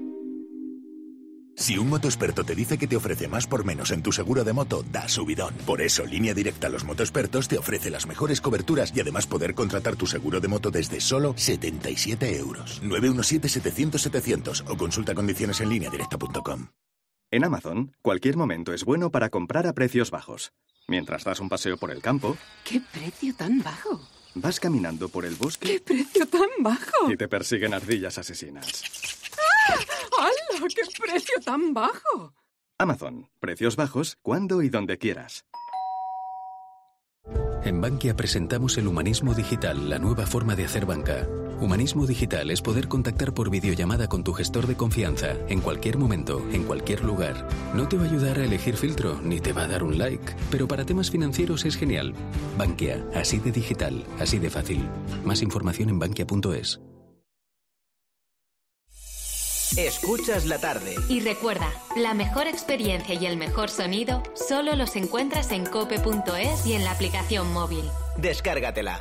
Si un motoexperto te dice que te ofrece más por menos en tu seguro de moto, da subidón. Por eso, Línea Directa Los Motoexpertos te ofrece las mejores coberturas y además poder contratar tu seguro de moto desde solo 77 euros. 917-700-700 o consulta condiciones en lineadirecta.com. En Amazon, cualquier momento es bueno para comprar a precios bajos. Mientras das un paseo por el campo... ¡Qué precio tan bajo! Vas caminando por el bosque... ¡Qué precio tan bajo! Y te persiguen ardillas asesinas. ¡Hala! ¡Qué precio tan bajo! Amazon. Precios bajos cuando y donde quieras. En Bankia presentamos el humanismo digital, la nueva forma de hacer banca. Humanismo digital es poder contactar por videollamada con tu gestor de confianza, en cualquier momento, en cualquier lugar. No te va a ayudar a elegir filtro, ni te va a dar un like, pero para temas financieros es genial. Bankia, así de digital, así de fácil. Más información en bankia.es. Escuchas la tarde. Y recuerda, la mejor experiencia y el mejor sonido solo los encuentras en cope.es y en la aplicación móvil. Descárgatela.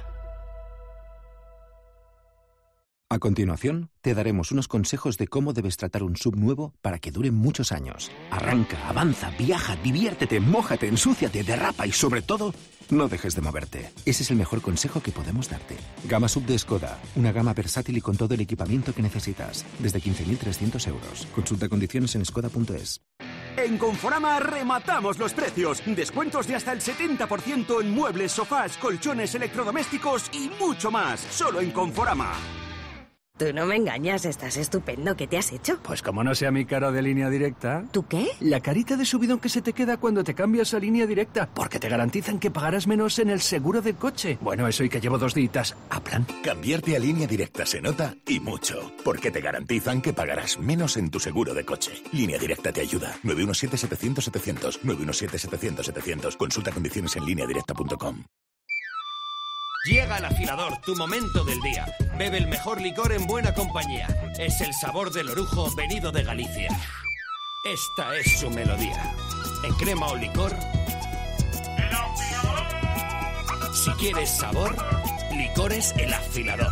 A continuación, te daremos unos consejos de cómo debes tratar un SUV nuevo para que dure muchos años. Arranca, avanza, viaja, diviértete, mójate, ensúciate, derrapa y sobre todo, No dejes de moverte. Ese es el mejor consejo que podemos darte. Gama sub de Skoda. Una gama versátil y con todo el equipamiento que necesitas. Desde 15.300 euros. Consulta condiciones en skoda.es. En Conforama rematamos los precios. Descuentos de hasta el 70% en muebles, sofás, colchones, electrodomésticos y mucho más. Solo en Conforama. Tú no me engañas, estás estupendo. ¿Qué te has hecho? Pues como no sea mi cara de Línea Directa. ¿Tú qué? La carita de subidón que se te queda cuando te cambias a Línea Directa. Porque te garantizan que pagarás menos en el seguro del coche. Bueno, eso y que llevo 2 días a plan. Cambiarte a Línea Directa se nota y mucho. Porque te garantizan que pagarás menos en tu seguro de coche. Línea Directa te ayuda. 917-700-700. 917-700-700. Consulta condiciones en lineadirecta.com. Llega el afilador, tu momento del día. Bebe el mejor licor en buena compañía. Es el sabor del orujo venido de Galicia. Esta es su melodía. En crema o licor. ¡El afilador! Si quieres sabor, Licores El Afilador.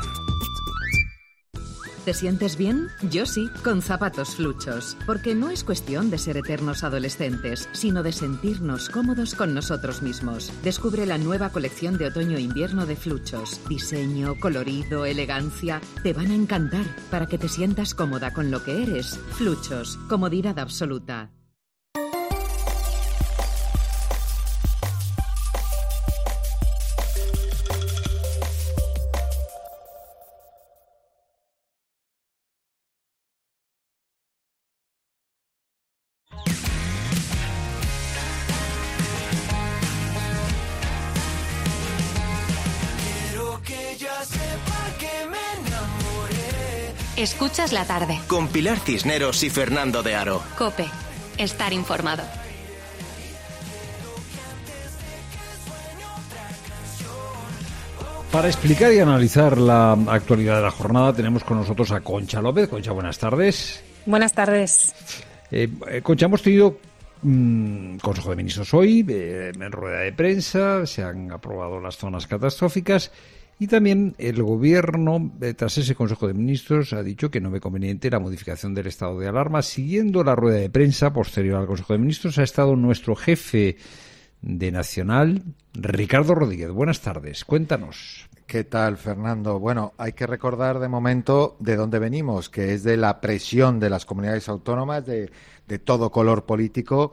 ¿Te sientes bien? Yo sí, con zapatos Fluchos. Porque no es cuestión de ser eternos adolescentes, sino de sentirnos cómodos con nosotros mismos. Descubre la nueva colección de otoño-invierno de Fluchos. Diseño, colorido, elegancia. Te van a encantar para que te sientas cómoda con lo que eres. Fluchos, comodidad absoluta. Escuchas la tarde. Con Pilar Cisneros y Fernando de Aro. COPE. Estar informado. Para explicar y analizar la actualidad de la jornada tenemos con nosotros a Concha López. Concha, buenas tardes. Buenas tardes. Concha, hemos tenido Consejo de Ministros hoy, en rueda de prensa, se han aprobado las zonas catastróficas. Y también el Gobierno, tras ese Consejo de Ministros, ha dicho que no ve conveniente la modificación del estado de alarma. Siguiendo la rueda de prensa posterior al Consejo de Ministros, ha estado nuestro jefe de Nacional, Ricardo Rodríguez. Buenas tardes, cuéntanos. ¿Qué tal, Fernando? Bueno, hay que recordar de momento de dónde venimos, que es de la presión de las comunidades autónomas de todo color político,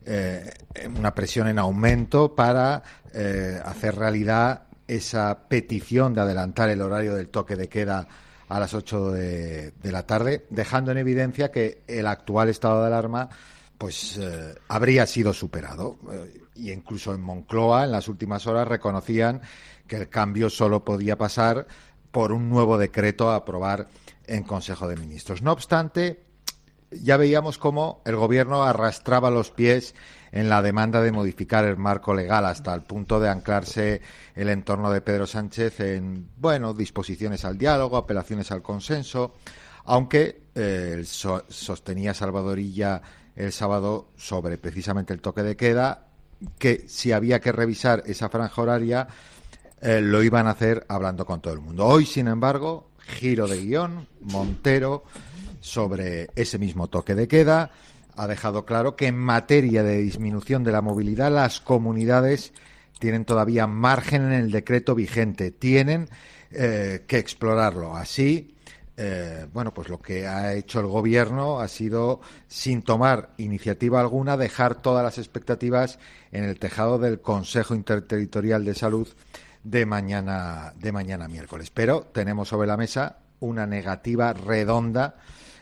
una presión en aumento para hacer realidad esa petición de adelantar el horario del toque de queda a las 8 de la tarde, dejando en evidencia que el actual estado de alarma pues habría sido superado. Y incluso en Moncloa, en las últimas horas, reconocían que el cambio solo podía pasar por un nuevo decreto a aprobar en Consejo de Ministros. No obstante, ya veíamos cómo el Gobierno arrastraba los pies en la demanda de modificar el marco legal hasta el punto de anclarse el entorno de Pedro Sánchez en, disposiciones al diálogo, apelaciones al consenso, aunque sostenía Salvador Illa el sábado sobre precisamente el toque de queda, que si había que revisar esa franja horaria, lo iban a hacer hablando con todo el mundo. Hoy, sin embargo, giro de guión, Montero, sobre ese mismo toque de queda, ha dejado claro que en materia de disminución de la movilidad las comunidades tienen todavía margen en el decreto vigente, tienen que explorarlo. Así, pues lo que ha hecho el Gobierno ha sido, sin tomar iniciativa alguna, dejar todas las expectativas en el tejado del Consejo Interterritorial de Salud de mañana miércoles. Pero tenemos sobre la mesa una negativa redonda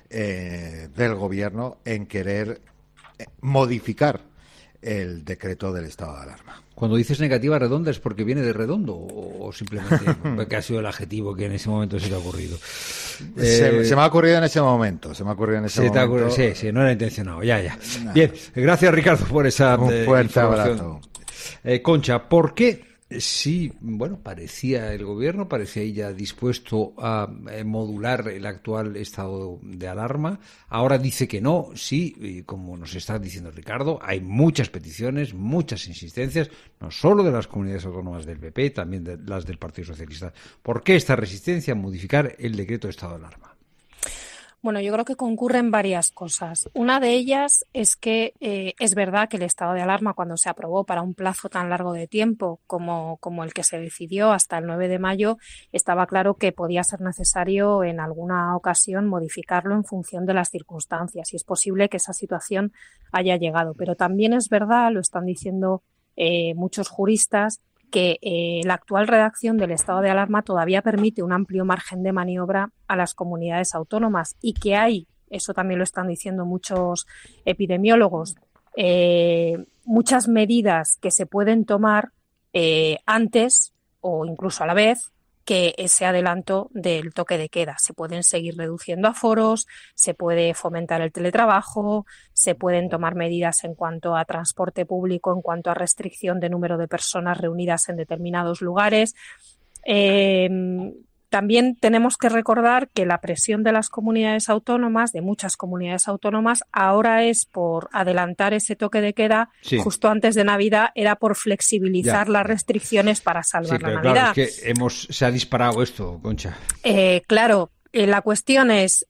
del Gobierno en querer modificar el decreto del estado de alarma. Cuando dices negativa redonda, ¿es porque viene de redondo o simplemente que ha sido el adjetivo que en ese momento se te ha ocurrido? Se me ha ocurrido en ese momento. Sí, no era intencionado. Ya. Bien, gracias, Ricardo, por esa un fuerte abrazo. Concha, ¿por qué? Sí, parecía el Gobierno, parecía ella dispuesto a modular el actual estado de alarma. Ahora dice que no, sí, y como nos está diciendo Ricardo, hay muchas peticiones, muchas insistencias, no solo de las comunidades autónomas del PP, también de las del Partido Socialista. ¿Por qué esta resistencia a modificar el decreto de estado de alarma? Bueno, yo creo que concurren varias cosas. Una de ellas es que es verdad que el estado de alarma, cuando se aprobó para un plazo tan largo de tiempo como el que se decidió hasta el 9 de mayo, estaba claro que podía ser necesario en alguna ocasión modificarlo en función de las circunstancias, y es posible que esa situación haya llegado. Pero también es verdad, lo están diciendo muchos juristas, que la actual redacción del estado de alarma todavía permite un amplio margen de maniobra a las comunidades autónomas, y que hay, eso también lo están diciendo muchos epidemiólogos, muchas medidas que se pueden tomar antes o incluso a la vez que ese adelanto del toque de queda. Se pueden seguir reduciendo aforos, se puede fomentar el teletrabajo, se pueden tomar medidas en cuanto a transporte público, en cuanto a restricción de número de personas reunidas en determinados lugares. También tenemos que recordar que la presión de las comunidades autónomas, de muchas comunidades autónomas, ahora es por adelantar ese toque de queda justo antes de Navidad, era por flexibilizar las restricciones para salvar la Navidad. Claro, es que se ha disparado esto, Concha. Claro. La cuestión es,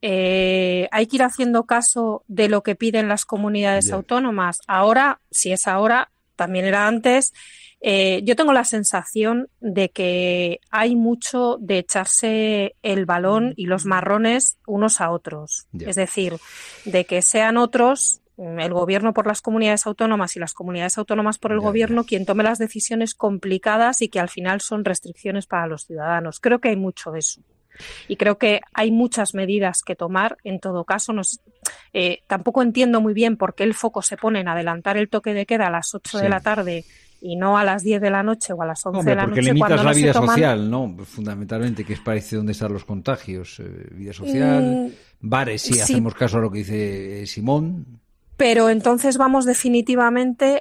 hay que ir haciendo caso de lo que piden las comunidades autónomas. Ahora, si es ahora, también era antes. Yo tengo la sensación de que hay mucho de echarse el balón y los marrones unos a otros. Es decir, de que sean otros, el gobierno por las comunidades autónomas y las comunidades autónomas por el gobierno, quien tome las decisiones complicadas y que al final son restricciones para los ciudadanos. Creo que hay mucho de eso. Y creo que hay muchas medidas que tomar. En todo caso, tampoco entiendo muy bien por qué el foco se pone en adelantar el toque de queda a las 8 de la tarde y no a las 10 de la noche o a las 11 de la noche. Porque limitas cuando la vida social, ¿no? Fundamentalmente, que es parece donde están los contagios. Vida social, bares, sí, hacemos caso a lo que dice Simón. Pero entonces vamos definitivamente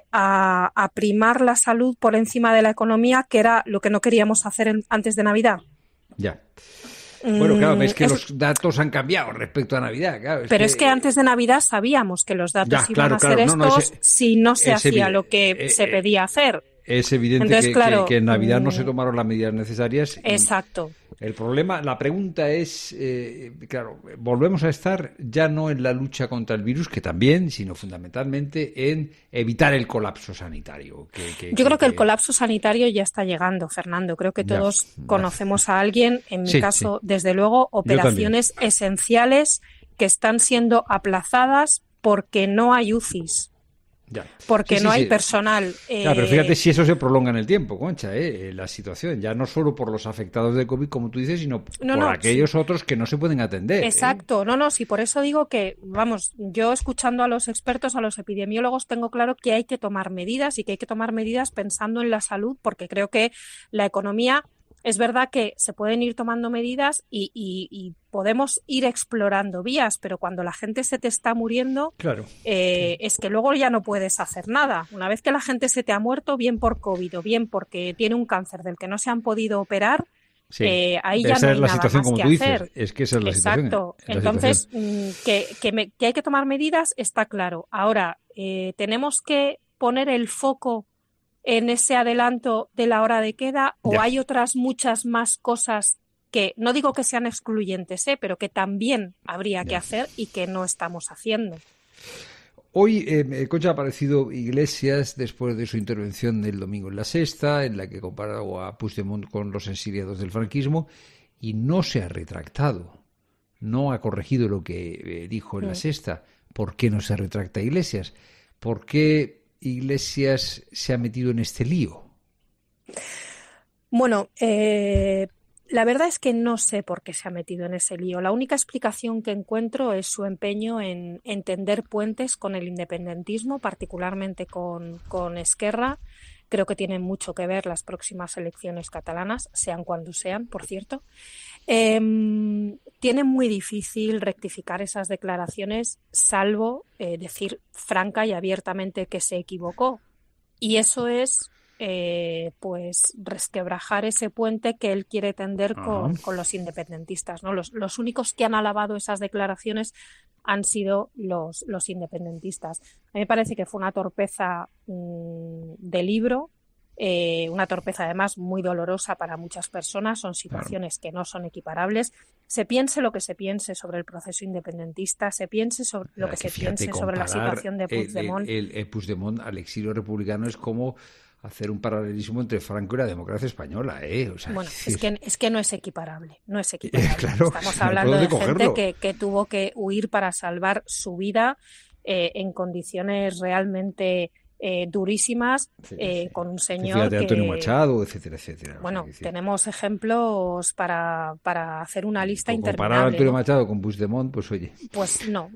a primar la salud por encima de la economía, que era lo que no queríamos hacer antes de Navidad. Ya. Bueno, claro, es que los datos han cambiado respecto a Navidad. Claro, es que antes de Navidad sabíamos que los datos iban a ser estos si no se hacía lo que se pedía hacer. Es evidente. Entonces, que en Navidad no se tomaron las medidas necesarias. Exacto. El problema, la pregunta es, claro, volvemos a estar ya no en la lucha contra el virus, que también, sino fundamentalmente en evitar el colapso sanitario. Yo creo que el colapso sanitario ya está llegando, Fernando. Creo que todos conocemos a alguien, en mi caso, desde luego, operaciones esenciales que están siendo aplazadas porque no hay UCIs. Porque no hay personal. Pero fíjate si eso se prolonga en el tiempo, Concha, la situación, ya no solo por los afectados de COVID, como tú dices, sino por aquellos otros que no se pueden atender. Exacto, sí, por eso digo que, vamos, yo escuchando a los expertos, a los epidemiólogos, tengo claro que hay que tomar medidas y que hay que tomar medidas pensando en la salud, porque creo que la economía... Es verdad que se pueden ir tomando medidas y podemos ir explorando vías, pero cuando la gente se te está muriendo, es que luego ya no puedes hacer nada. Una vez que la gente se te ha muerto, bien por COVID o bien porque tiene un cáncer del que no se han podido operar, ahí ya no hay nada más que hacer. Es que esa es la situación. Exacto. Entonces, que hay que tomar medidas está claro. Ahora, tenemos que poner el foco en ese adelanto de la hora de queda, o hay otras muchas más cosas que, no digo que sean excluyentes, pero que también habría que hacer y que no estamos haciendo. Hoy, Concha, ha aparecido Iglesias después de su intervención del domingo en La Sexta, en la que comparó a Puigdemont con los exiliados del franquismo, y no se ha retractado, no ha corregido lo que dijo en La Sexta. ¿Por qué no se retracta Iglesias? ¿Por qué Iglesias se ha metido en este lío? Bueno, la verdad es que no sé por qué se ha metido en ese lío. La única explicación que encuentro es su empeño en tender puentes con el independentismo, particularmente con Esquerra. Creo que tienen mucho que ver las próximas elecciones catalanas, sean cuando sean, por cierto. Tiene muy difícil rectificar esas declaraciones, salvo decir franca y abiertamente que se equivocó. Y eso es pues resquebrajar ese puente que él quiere tender con los independentistas, ¿no? Los únicos que han alabado esas declaraciones han sido los independentistas. A mí me parece que fue una torpeza de libro, una torpeza además muy dolorosa para muchas personas, son situaciones que no son equiparables. Se piense lo que se piense sobre el proceso independentista, se piense sobre lo que se piense sobre la situación de Puigdemont. El Puigdemont al exilio republicano es como hacer un paralelismo entre Franco y la democracia española, O sea, bueno, es que no es equiparable, no es equipable. Claro, estamos hablando de gente que tuvo que huir para salvar su vida en condiciones realmente durísimas, con un señor fíjate, Antonio Machado, etcétera, etcétera. Bueno, tenemos ejemplos para hacer una lista interminable. Comparar a Antonio Machado con Puigdemont, pues oye. Pues no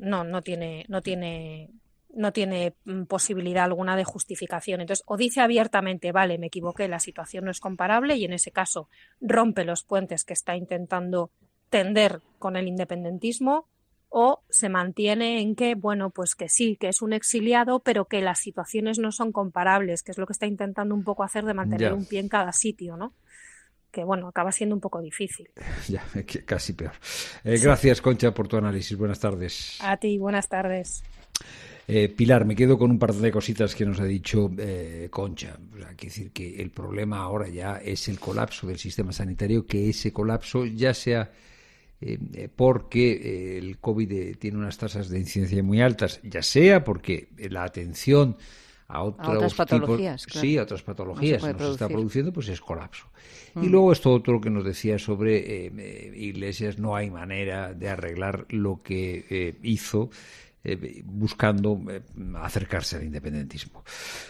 tiene posibilidad alguna de justificación. Entonces, o dice abiertamente, vale, me equivoqué, la situación no es comparable, y en ese caso rompe los puentes que está intentando tender con el independentismo, o se mantiene en que, bueno, pues que sí, que es un exiliado, pero que las situaciones no son comparables, que es lo que está intentando un poco hacer, de mantener un pie en cada sitio, ¿no? Que, bueno, acaba siendo un poco difícil. Ya, casi peor. Gracias, Concha, por tu análisis. Buenas tardes. A ti, buenas tardes. Pilar, me quedo con un par de cositas que nos ha dicho Concha. O sea, hay que decir que el problema ahora ya es el colapso del sistema sanitario, que ese colapso ya sea porque el COVID tiene unas tasas de incidencia muy altas, ya sea porque la atención a otras patologías, tipos, claro. A otras patologías no se está produciendo, pues es colapso. Y luego esto otro que nos decía sobre Iglesias, no hay manera de arreglar lo que hizo buscando acercarse al independentismo.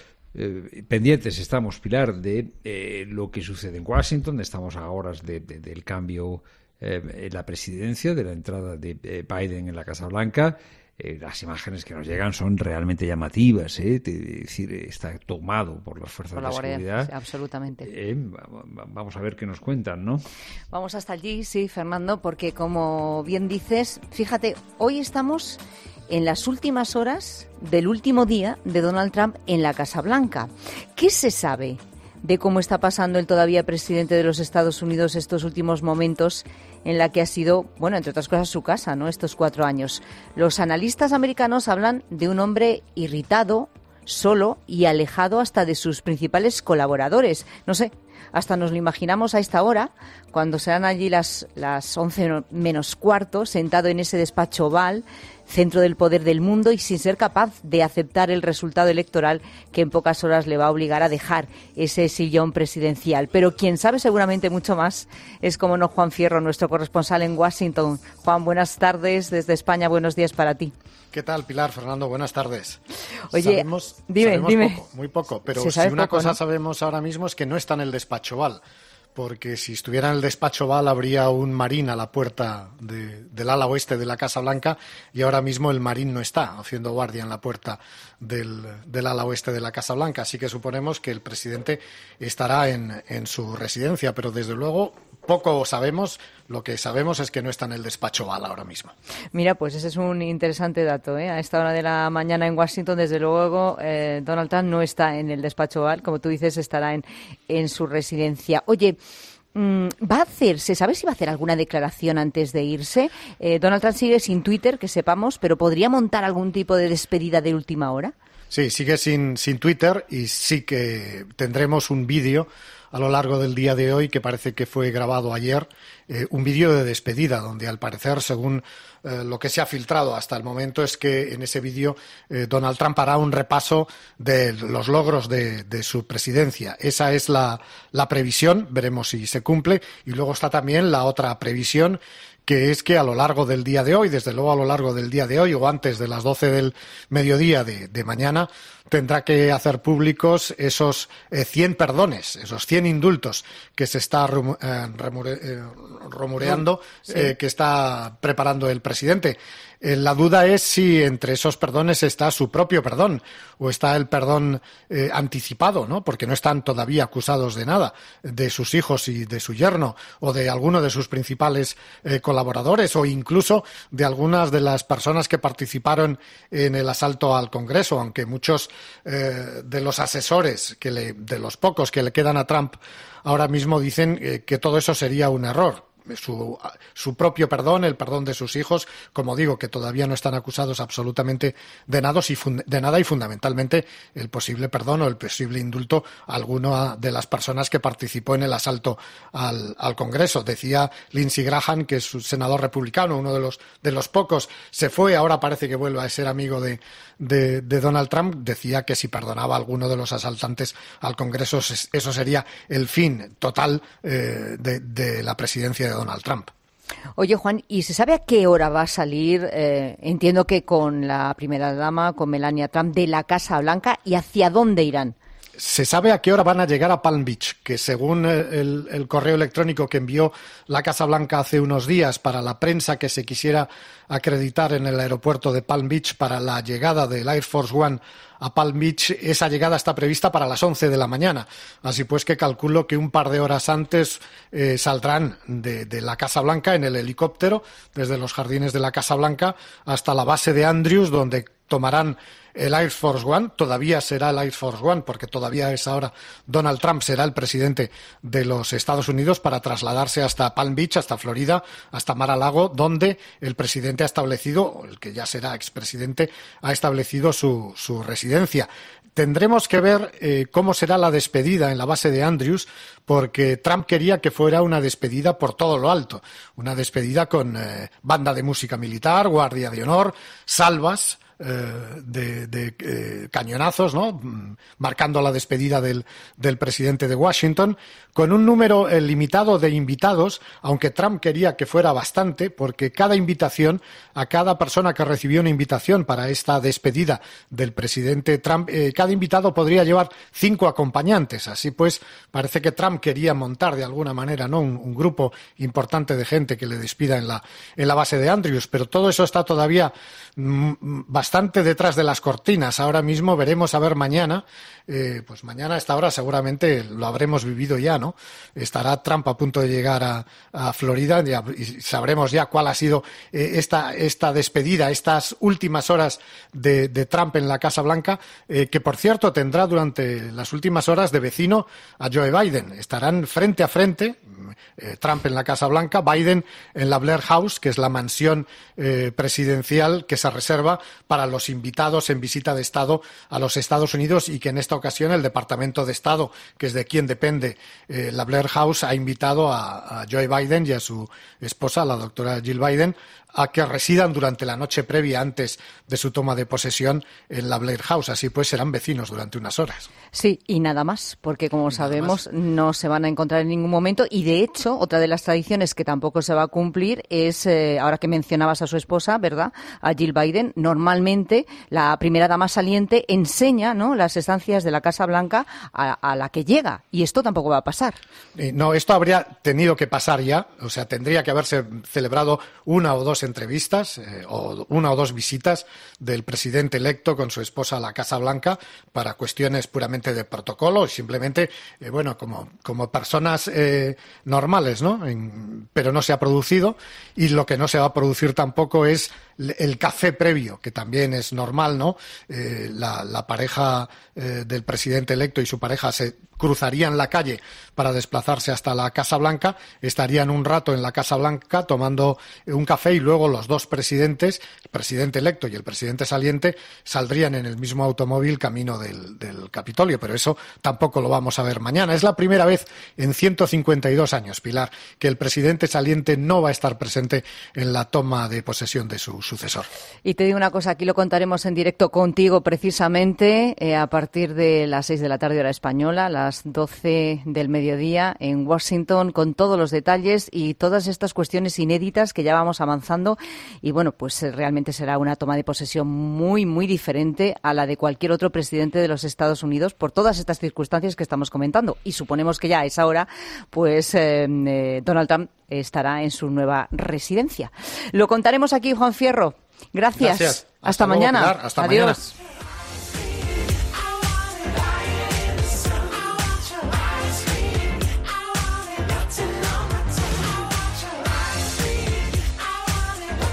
Pendientes estamos, Pilar, de lo que sucede en Washington. Estamos a horas del cambio en la presidencia, de la entrada de Biden en la Casa Blanca. Las imágenes que nos llegan son realmente llamativas, es decir, está tomado por las fuerzas de seguridad. Sí, absolutamente. Vamos a ver qué nos cuentan, ¿no? Vamos hasta allí, sí, Fernando, porque como bien dices, fíjate, hoy estamos en las últimas horas del último día de Donald Trump en la Casa Blanca. ¿Qué se sabe de cómo está pasando el todavía presidente de los Estados Unidos estos últimos momentos en la que ha sido, bueno, entre otras cosas, su casa, ¿no?, estos 4 años? Los analistas americanos hablan de un hombre irritado, solo y alejado hasta de sus principales colaboradores. No sé, hasta nos lo imaginamos a esta hora, cuando serán allí las 11 menos cuarto, sentado en ese despacho oval, centro del poder del mundo, y sin ser capaz de aceptar el resultado electoral que en pocas horas le va a obligar a dejar ese sillón presidencial. Pero quien sabe seguramente mucho más es, como no, Juan Fierro, nuestro corresponsal en Washington. Juan, buenas tardes desde España, buenos días para ti. ¿Qué tal, Pilar? Fernando, buenas tardes. Oye, dime. Poco, muy poco, pero si una cosa, ¿no?, sabemos ahora mismo es que no está en el despacho oval, porque si estuviera en el despacho oval habría un marín a la puerta del ala oeste de la Casa Blanca, y ahora mismo el marín no está haciendo guardia en la puerta del ala oeste de la Casa Blanca, así que suponemos que el presidente estará en su residencia, pero desde luego poco sabemos. Lo que sabemos es que no está en el despacho oval ahora mismo. Mira, pues ese es un interesante dato, A esta hora de la mañana en Washington, desde luego, Donald Trump no está en el despacho oval, como tú dices, estará en su residencia. Oye, ¿se sabe si va a hacer alguna declaración antes de irse? Donald Trump sigue sin Twitter, que sepamos, pero ¿podría montar algún tipo de despedida de última hora? Sí, sigue sin Twitter, y sí que tendremos un vídeo a lo largo del día de hoy, que parece que fue grabado ayer, un vídeo de despedida, donde al parecer, según lo que se ha filtrado hasta el momento, es que en ese vídeo Donald Trump hará un repaso de los logros de su presidencia. Esa es la previsión, veremos si se cumple. Y luego está también la otra previsión, que es que a lo largo del día de hoy, desde luego a lo largo del día de hoy o antes de las 12 del mediodía de mañana, tendrá que hacer públicos esos 100 perdones, esos 100 indultos que se está rumoreando, que está preparando el presidente. La duda es si entre esos perdones está su propio perdón o está el perdón anticipado, ¿no? Porque no están todavía acusados de nada, de sus hijos y de su yerno, o de alguno de sus principales colaboradores, o incluso de algunas de las personas que participaron en el asalto al Congreso, aunque muchos de los asesores, de los pocos que le quedan a Trump ahora mismo, dicen que todo eso sería un error. su propio perdón, el perdón de sus hijos, como digo, que todavía no están acusados absolutamente de nada y fundamentalmente el posible perdón o el posible indulto a alguna de las personas que participó en el asalto al Congreso. Decía Lindsey Graham, que es un senador republicano, uno de los pocos, se fue, ahora parece que vuelve a ser amigo de Donald Trump. Decía que si perdonaba a alguno de los asaltantes al Congreso, eso sería el fin total de la presidencia de Donald Trump. Oye, Juan, ¿y se sabe a qué hora va a salir, entiendo que con la primera dama, con Melania Trump, de la Casa Blanca, y hacia dónde irán? Se sabe a qué hora van a llegar a Palm Beach, que según el correo electrónico que envió la Casa Blanca hace unos días para la prensa que se quisiera acreditar en el aeropuerto de Palm Beach para la llegada del Air Force One a Palm Beach, esa llegada está prevista para las 11 de la mañana. Así pues que calculo que un par de horas antes saldrán de la Casa Blanca en el helicóptero, desde los jardines de la Casa Blanca hasta la base de Andrews, donde tomarán el Air Force One. Todavía será el Air Force One, porque todavía a esa hora Donald Trump será el presidente de los Estados Unidos, para trasladarse hasta Palm Beach, hasta Florida, hasta Mar-a-Lago, donde el presidente ha establecido, o el que ya será expresidente, ha establecido su residencia. Tendremos que ver cómo será la despedida en la base de Andrews, porque Trump quería que fuera una despedida por todo lo alto, una despedida con banda de música militar, guardia de honor, salvas de cañonazos, ¿no?, marcando la despedida del presidente de Washington, con un número limitado de invitados, aunque Trump quería que fuera bastante, porque cada invitación, a cada persona que recibió una invitación para esta despedida del presidente Trump, cada invitado podría llevar 5 acompañantes. Así pues, parece que Trump quería montar de alguna manera, ¿no?, un grupo importante de gente que le despida en la base de Andrews, pero todo eso está todavía bastante detrás de las cortinas. Ahora mismo veremos a ver mañana, pues mañana a esta hora seguramente lo habremos vivido ya, ¿no? Estará Trump a punto de llegar a Florida y sabremos ya cuál ha sido esta despedida, estas últimas horas de Trump en la Casa Blanca, que por cierto tendrá durante las últimas horas de vecino a Joe Biden. Estarán frente a frente, Trump en la Casa Blanca, Biden en la Blair House, que es la mansión presidencial que se reserva para los invitados en visita de Estado a los Estados Unidos, y que en esta ocasión el Departamento de Estado, que es de quien depende la Blair House, ha invitado a Joe Biden y a su esposa, la doctora Jill Biden, a que residan durante la noche previa, antes de su toma de posesión, en la Blair House. Así pues serán vecinos durante unas horas. Sí, y nada más, porque como sabemos no se van a encontrar en ningún momento, y de hecho otra de las tradiciones que tampoco se va a cumplir es, ahora que mencionabas a su esposa, ¿verdad?, a Jill Biden, normalmente la primera dama saliente enseña, ¿no?, las estancias de la Casa Blanca a la que llega, y esto tampoco va a pasar. No, esto habría tenido que pasar ya, o sea, tendría que haberse celebrado una o dos entrevistas o una o dos visitas del presidente electo con su esposa a la Casa Blanca para cuestiones puramente de protocolo, simplemente, bueno, como personas normales, ¿no? Pero no se ha producido, y lo que no se va a producir tampoco es el café previo, que también es normal, ¿no? La pareja del presidente electo y su pareja se cruzarían la calle para desplazarse hasta la Casa Blanca, estarían un rato en la Casa Blanca tomando un café, y luego los dos presidentes, el presidente electo y el presidente saliente, saldrían en el mismo automóvil camino del Capitolio, pero eso tampoco lo vamos a ver mañana. Es la primera vez en 152 años, Pilar, que el presidente saliente no va a estar presente en la toma de posesión de su sucesor. Y te digo una cosa, aquí lo contaremos en directo contigo precisamente a partir de las 6 de la tarde hora española, las 12 del mediodía en Washington, con todos los detalles y todas estas cuestiones inéditas que ya vamos avanzando. Y bueno, pues realmente será una toma de posesión muy, muy diferente a la de cualquier otro presidente de los Estados Unidos, por todas estas circunstancias que estamos comentando. Y suponemos que ya a esa hora, pues Donald Trump estará en su nueva residencia. Lo contaremos aquí, Juan Fierro. Gracias. Hasta luego, mañana. Pilar. Hasta Adiós. Mañana.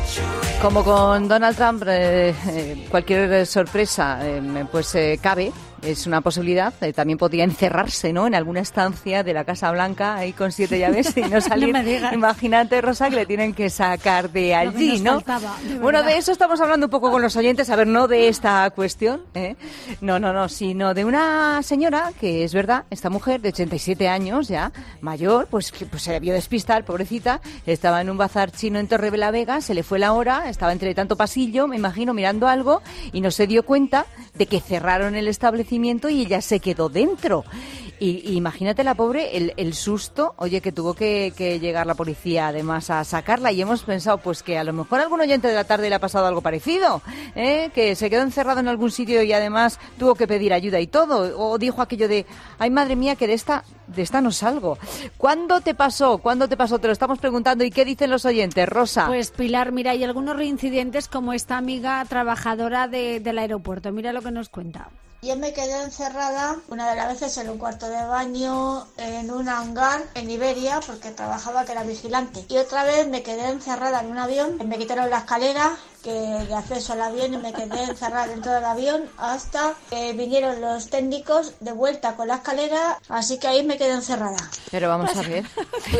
Como con Donald Trump, cualquier sorpresa pues cabe, es una posibilidad. También podría encerrarse, ¿no?, en alguna estancia de la Casa Blanca, ahí con 7 llaves y no salir. No me digas. Imagínate, Rosa, que le tienen que sacar de allí, ¿no? Faltaba, Bueno, de eso estamos hablando un poco con los oyentes, a ver, no de esta cuestión, ¿eh? No, sino de una señora que, es verdad, esta mujer de 87 años ya, mayor, pues se le vio despistar, pobrecita, estaba en un bazar chino en Torrelavega, se le fue la hora, estaba entre tanto pasillo, me imagino, mirando algo, y no se dio cuenta de que cerraron el establecimiento y ella se quedó dentro. Y imagínate la pobre, el susto, oye, que tuvo que llegar la policía además a sacarla, y hemos pensado pues que a lo mejor a algún oyente de la tarde le ha pasado algo parecido, que se quedó encerrado en algún sitio y además tuvo que pedir ayuda y todo, o dijo aquello de, ay madre mía, que de esta no salgo. ¿Cuándo te pasó? Te lo estamos preguntando, ¿y qué dicen los oyentes, Rosa? Pues Pilar, mira, hay algunos reincidentes como esta amiga trabajadora del aeropuerto, mira lo que nos cuenta. Yo me quedé encerrada una de las veces en un cuarto de baño, en un hangar en Iberia, porque trabajaba que era vigilante. Y otra vez me quedé encerrada en un avión, me quitaron la escalera de acceso al avión y me quedé encerrada dentro del avión hasta que vinieron los técnicos de vuelta con la escalera, así que ahí me quedé encerrada. Pero vamos a ver.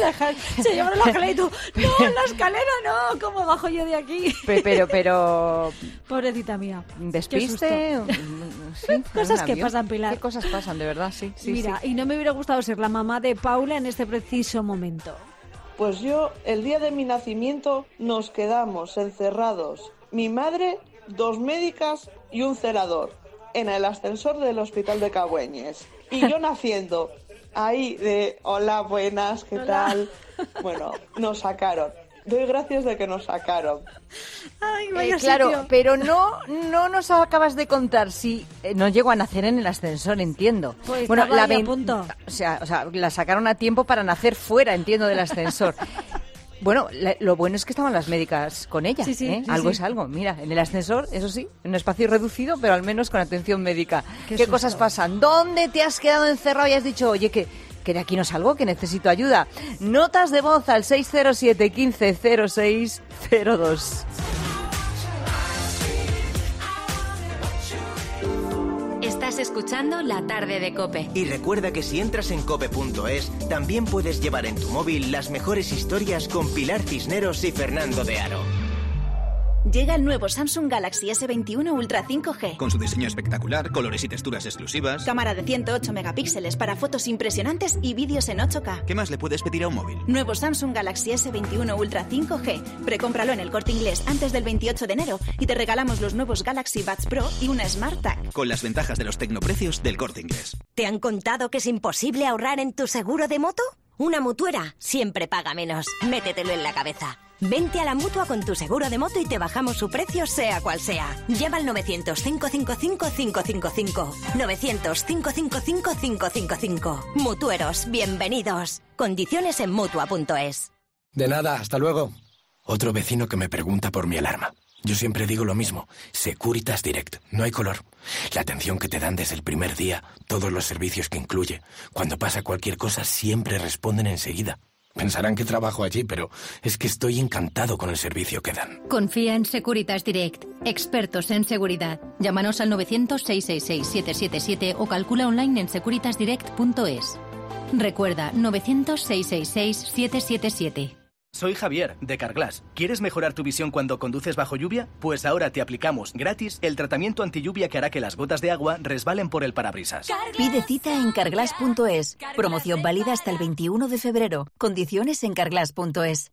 Se llevaron la escalera y tú, no, la escalera no, ¿cómo bajo yo de aquí? Pero... Pobrecita mía. ¿Despiste? Sí, cosas que pasan, Pilar. ¿Qué cosas pasan, de verdad? Sí. Mira, y no me hubiera gustado ser la mamá de Paula en este preciso momento. Pues yo, el día de mi nacimiento, nos quedamos encerrados. Mi madre, 2 médicas y un celador en el ascensor del hospital de Cabueñes. Y yo naciendo ahí de, hola, buenas, ¿qué tal? Bueno, nos sacaron. Doy gracias de que nos sacaron. Ay, vaya claro, sitio. pero no nos acabas de contar si no llegó a nacer en el ascensor, entiendo. Pues bueno, punto. O sea, la sacaron a tiempo para nacer fuera, entiendo, del ascensor. Bueno, lo bueno es que estaban las médicas con ella, sí, ¿eh? Sí, algo sí. es algo. Mira, en el ascensor, eso sí, en un espacio reducido, pero al menos con atención médica. ¿Qué susto. cosas pasan? ¿Dónde te has quedado encerrado y has dicho, oye, que de aquí no salgo, que necesito ayuda? Notas de voz al 607 15 06 02. Estás escuchando La Tarde de COPE. Y recuerda que si entras en cope.es, también puedes llevar en tu móvil las mejores historias con Pilar Cisneros y Fernando de Aro. Llega el nuevo Samsung Galaxy S21 Ultra 5G. Con su diseño espectacular, colores y texturas exclusivas. Cámara de 108 megapíxeles para fotos impresionantes y vídeos en 8K. ¿Qué más le puedes pedir a un móvil? Nuevo Samsung Galaxy S21 Ultra 5G. Precómpralo en el Corte Inglés antes del 28 de enero y te regalamos los nuevos Galaxy Buds Pro y una Smart Tag. Con las ventajas de los tecnoprecios del Corte Inglés. ¿Te han contado que es imposible ahorrar en tu seguro de moto? Una Mutuera siempre paga menos. Métetelo en la cabeza. Vente a la Mutua con tu seguro de moto y te bajamos su precio sea cual sea. Llama al 900-555-555. 900-555-555. Mutueros, bienvenidos. Condiciones en Mutua.es. De nada, hasta luego. Otro vecino que me pregunta por mi alarma. Yo siempre digo lo mismo. Securitas Direct. No hay color. La atención que te dan desde el primer día, todos los servicios que incluye. Cuando pasa cualquier cosa, siempre responden enseguida. Pensarán que trabajo allí, pero es que estoy encantado con el servicio que dan. Confía en Securitas Direct, expertos en seguridad. Llámanos al 900-666-777 o calcula online en securitasdirect.es. Recuerda, 900-666-777. Soy Javier, de Carglass. ¿Quieres mejorar tu visión cuando conduces bajo lluvia? Pues ahora te aplicamos gratis el tratamiento antilluvia que hará que las gotas de agua resbalen por el parabrisas. Pide cita en carglass.es. Promoción válida hasta el 21 de febrero. Condiciones en carglass.es.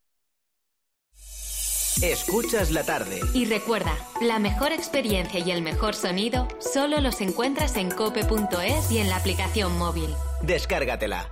Escuchas la tarde. Y recuerda, la mejor experiencia y el mejor sonido solo los encuentras en cope.es y en la aplicación móvil. Descárgatela.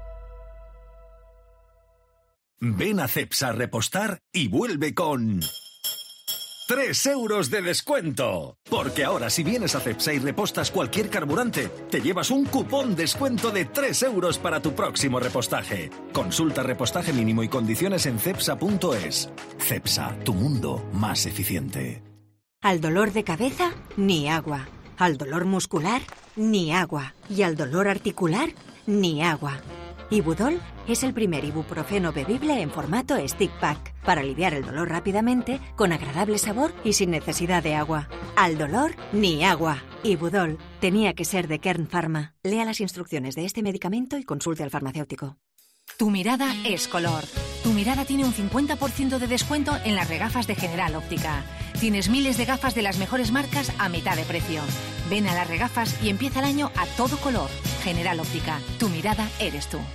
Ven a Cepsa a repostar y vuelve con 3 euros de descuento. Porque ahora si vienes a Cepsa y repostas cualquier carburante, te llevas un cupón descuento de 3 euros para tu próximo repostaje. Consulta repostaje mínimo y condiciones en cepsa.es. Cepsa, tu mundo más eficiente. Al dolor de cabeza, ni agua. Al dolor muscular, ni agua. Y al dolor articular, ni agua. Ibudol es el primer ibuprofeno bebible en formato stick pack para aliviar el dolor rápidamente, con agradable sabor y sin necesidad de agua. Al dolor, ni agua. Ibudol tenía que ser de Kern Pharma. Lea las instrucciones de este medicamento y consulte al farmacéutico. Tu mirada es color. Tu mirada tiene un 50% de descuento en las regafas de General Óptica. Tienes miles de gafas de las mejores marcas a mitad de precio. Ven a las regafas y empieza el año a todo color. General Óptica. Tu mirada eres tú.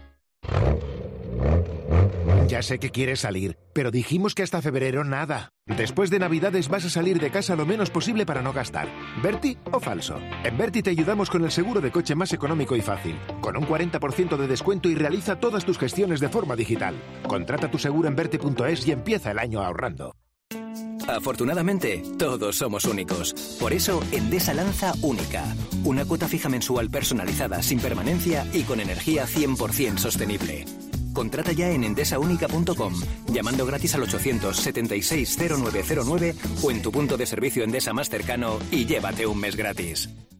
Ya sé que quieres salir, pero dijimos que hasta febrero nada. Después de Navidades vas a salir de casa lo menos posible para no gastar. ¿Berti o falso? En Berti te ayudamos con el seguro de coche más económico y fácil, con un 40% de descuento y realiza todas tus gestiones de forma digital. Contrata tu seguro en Berti.es y empieza el año ahorrando. Afortunadamente, todos somos únicos. Por eso, Endesa lanza Única. Una cuota fija mensual personalizada, sin permanencia y con energía 100% sostenible. Contrata ya en endesaúnica.com, llamando gratis al 876-0909 o en tu punto de servicio Endesa más cercano y llévate un mes gratis.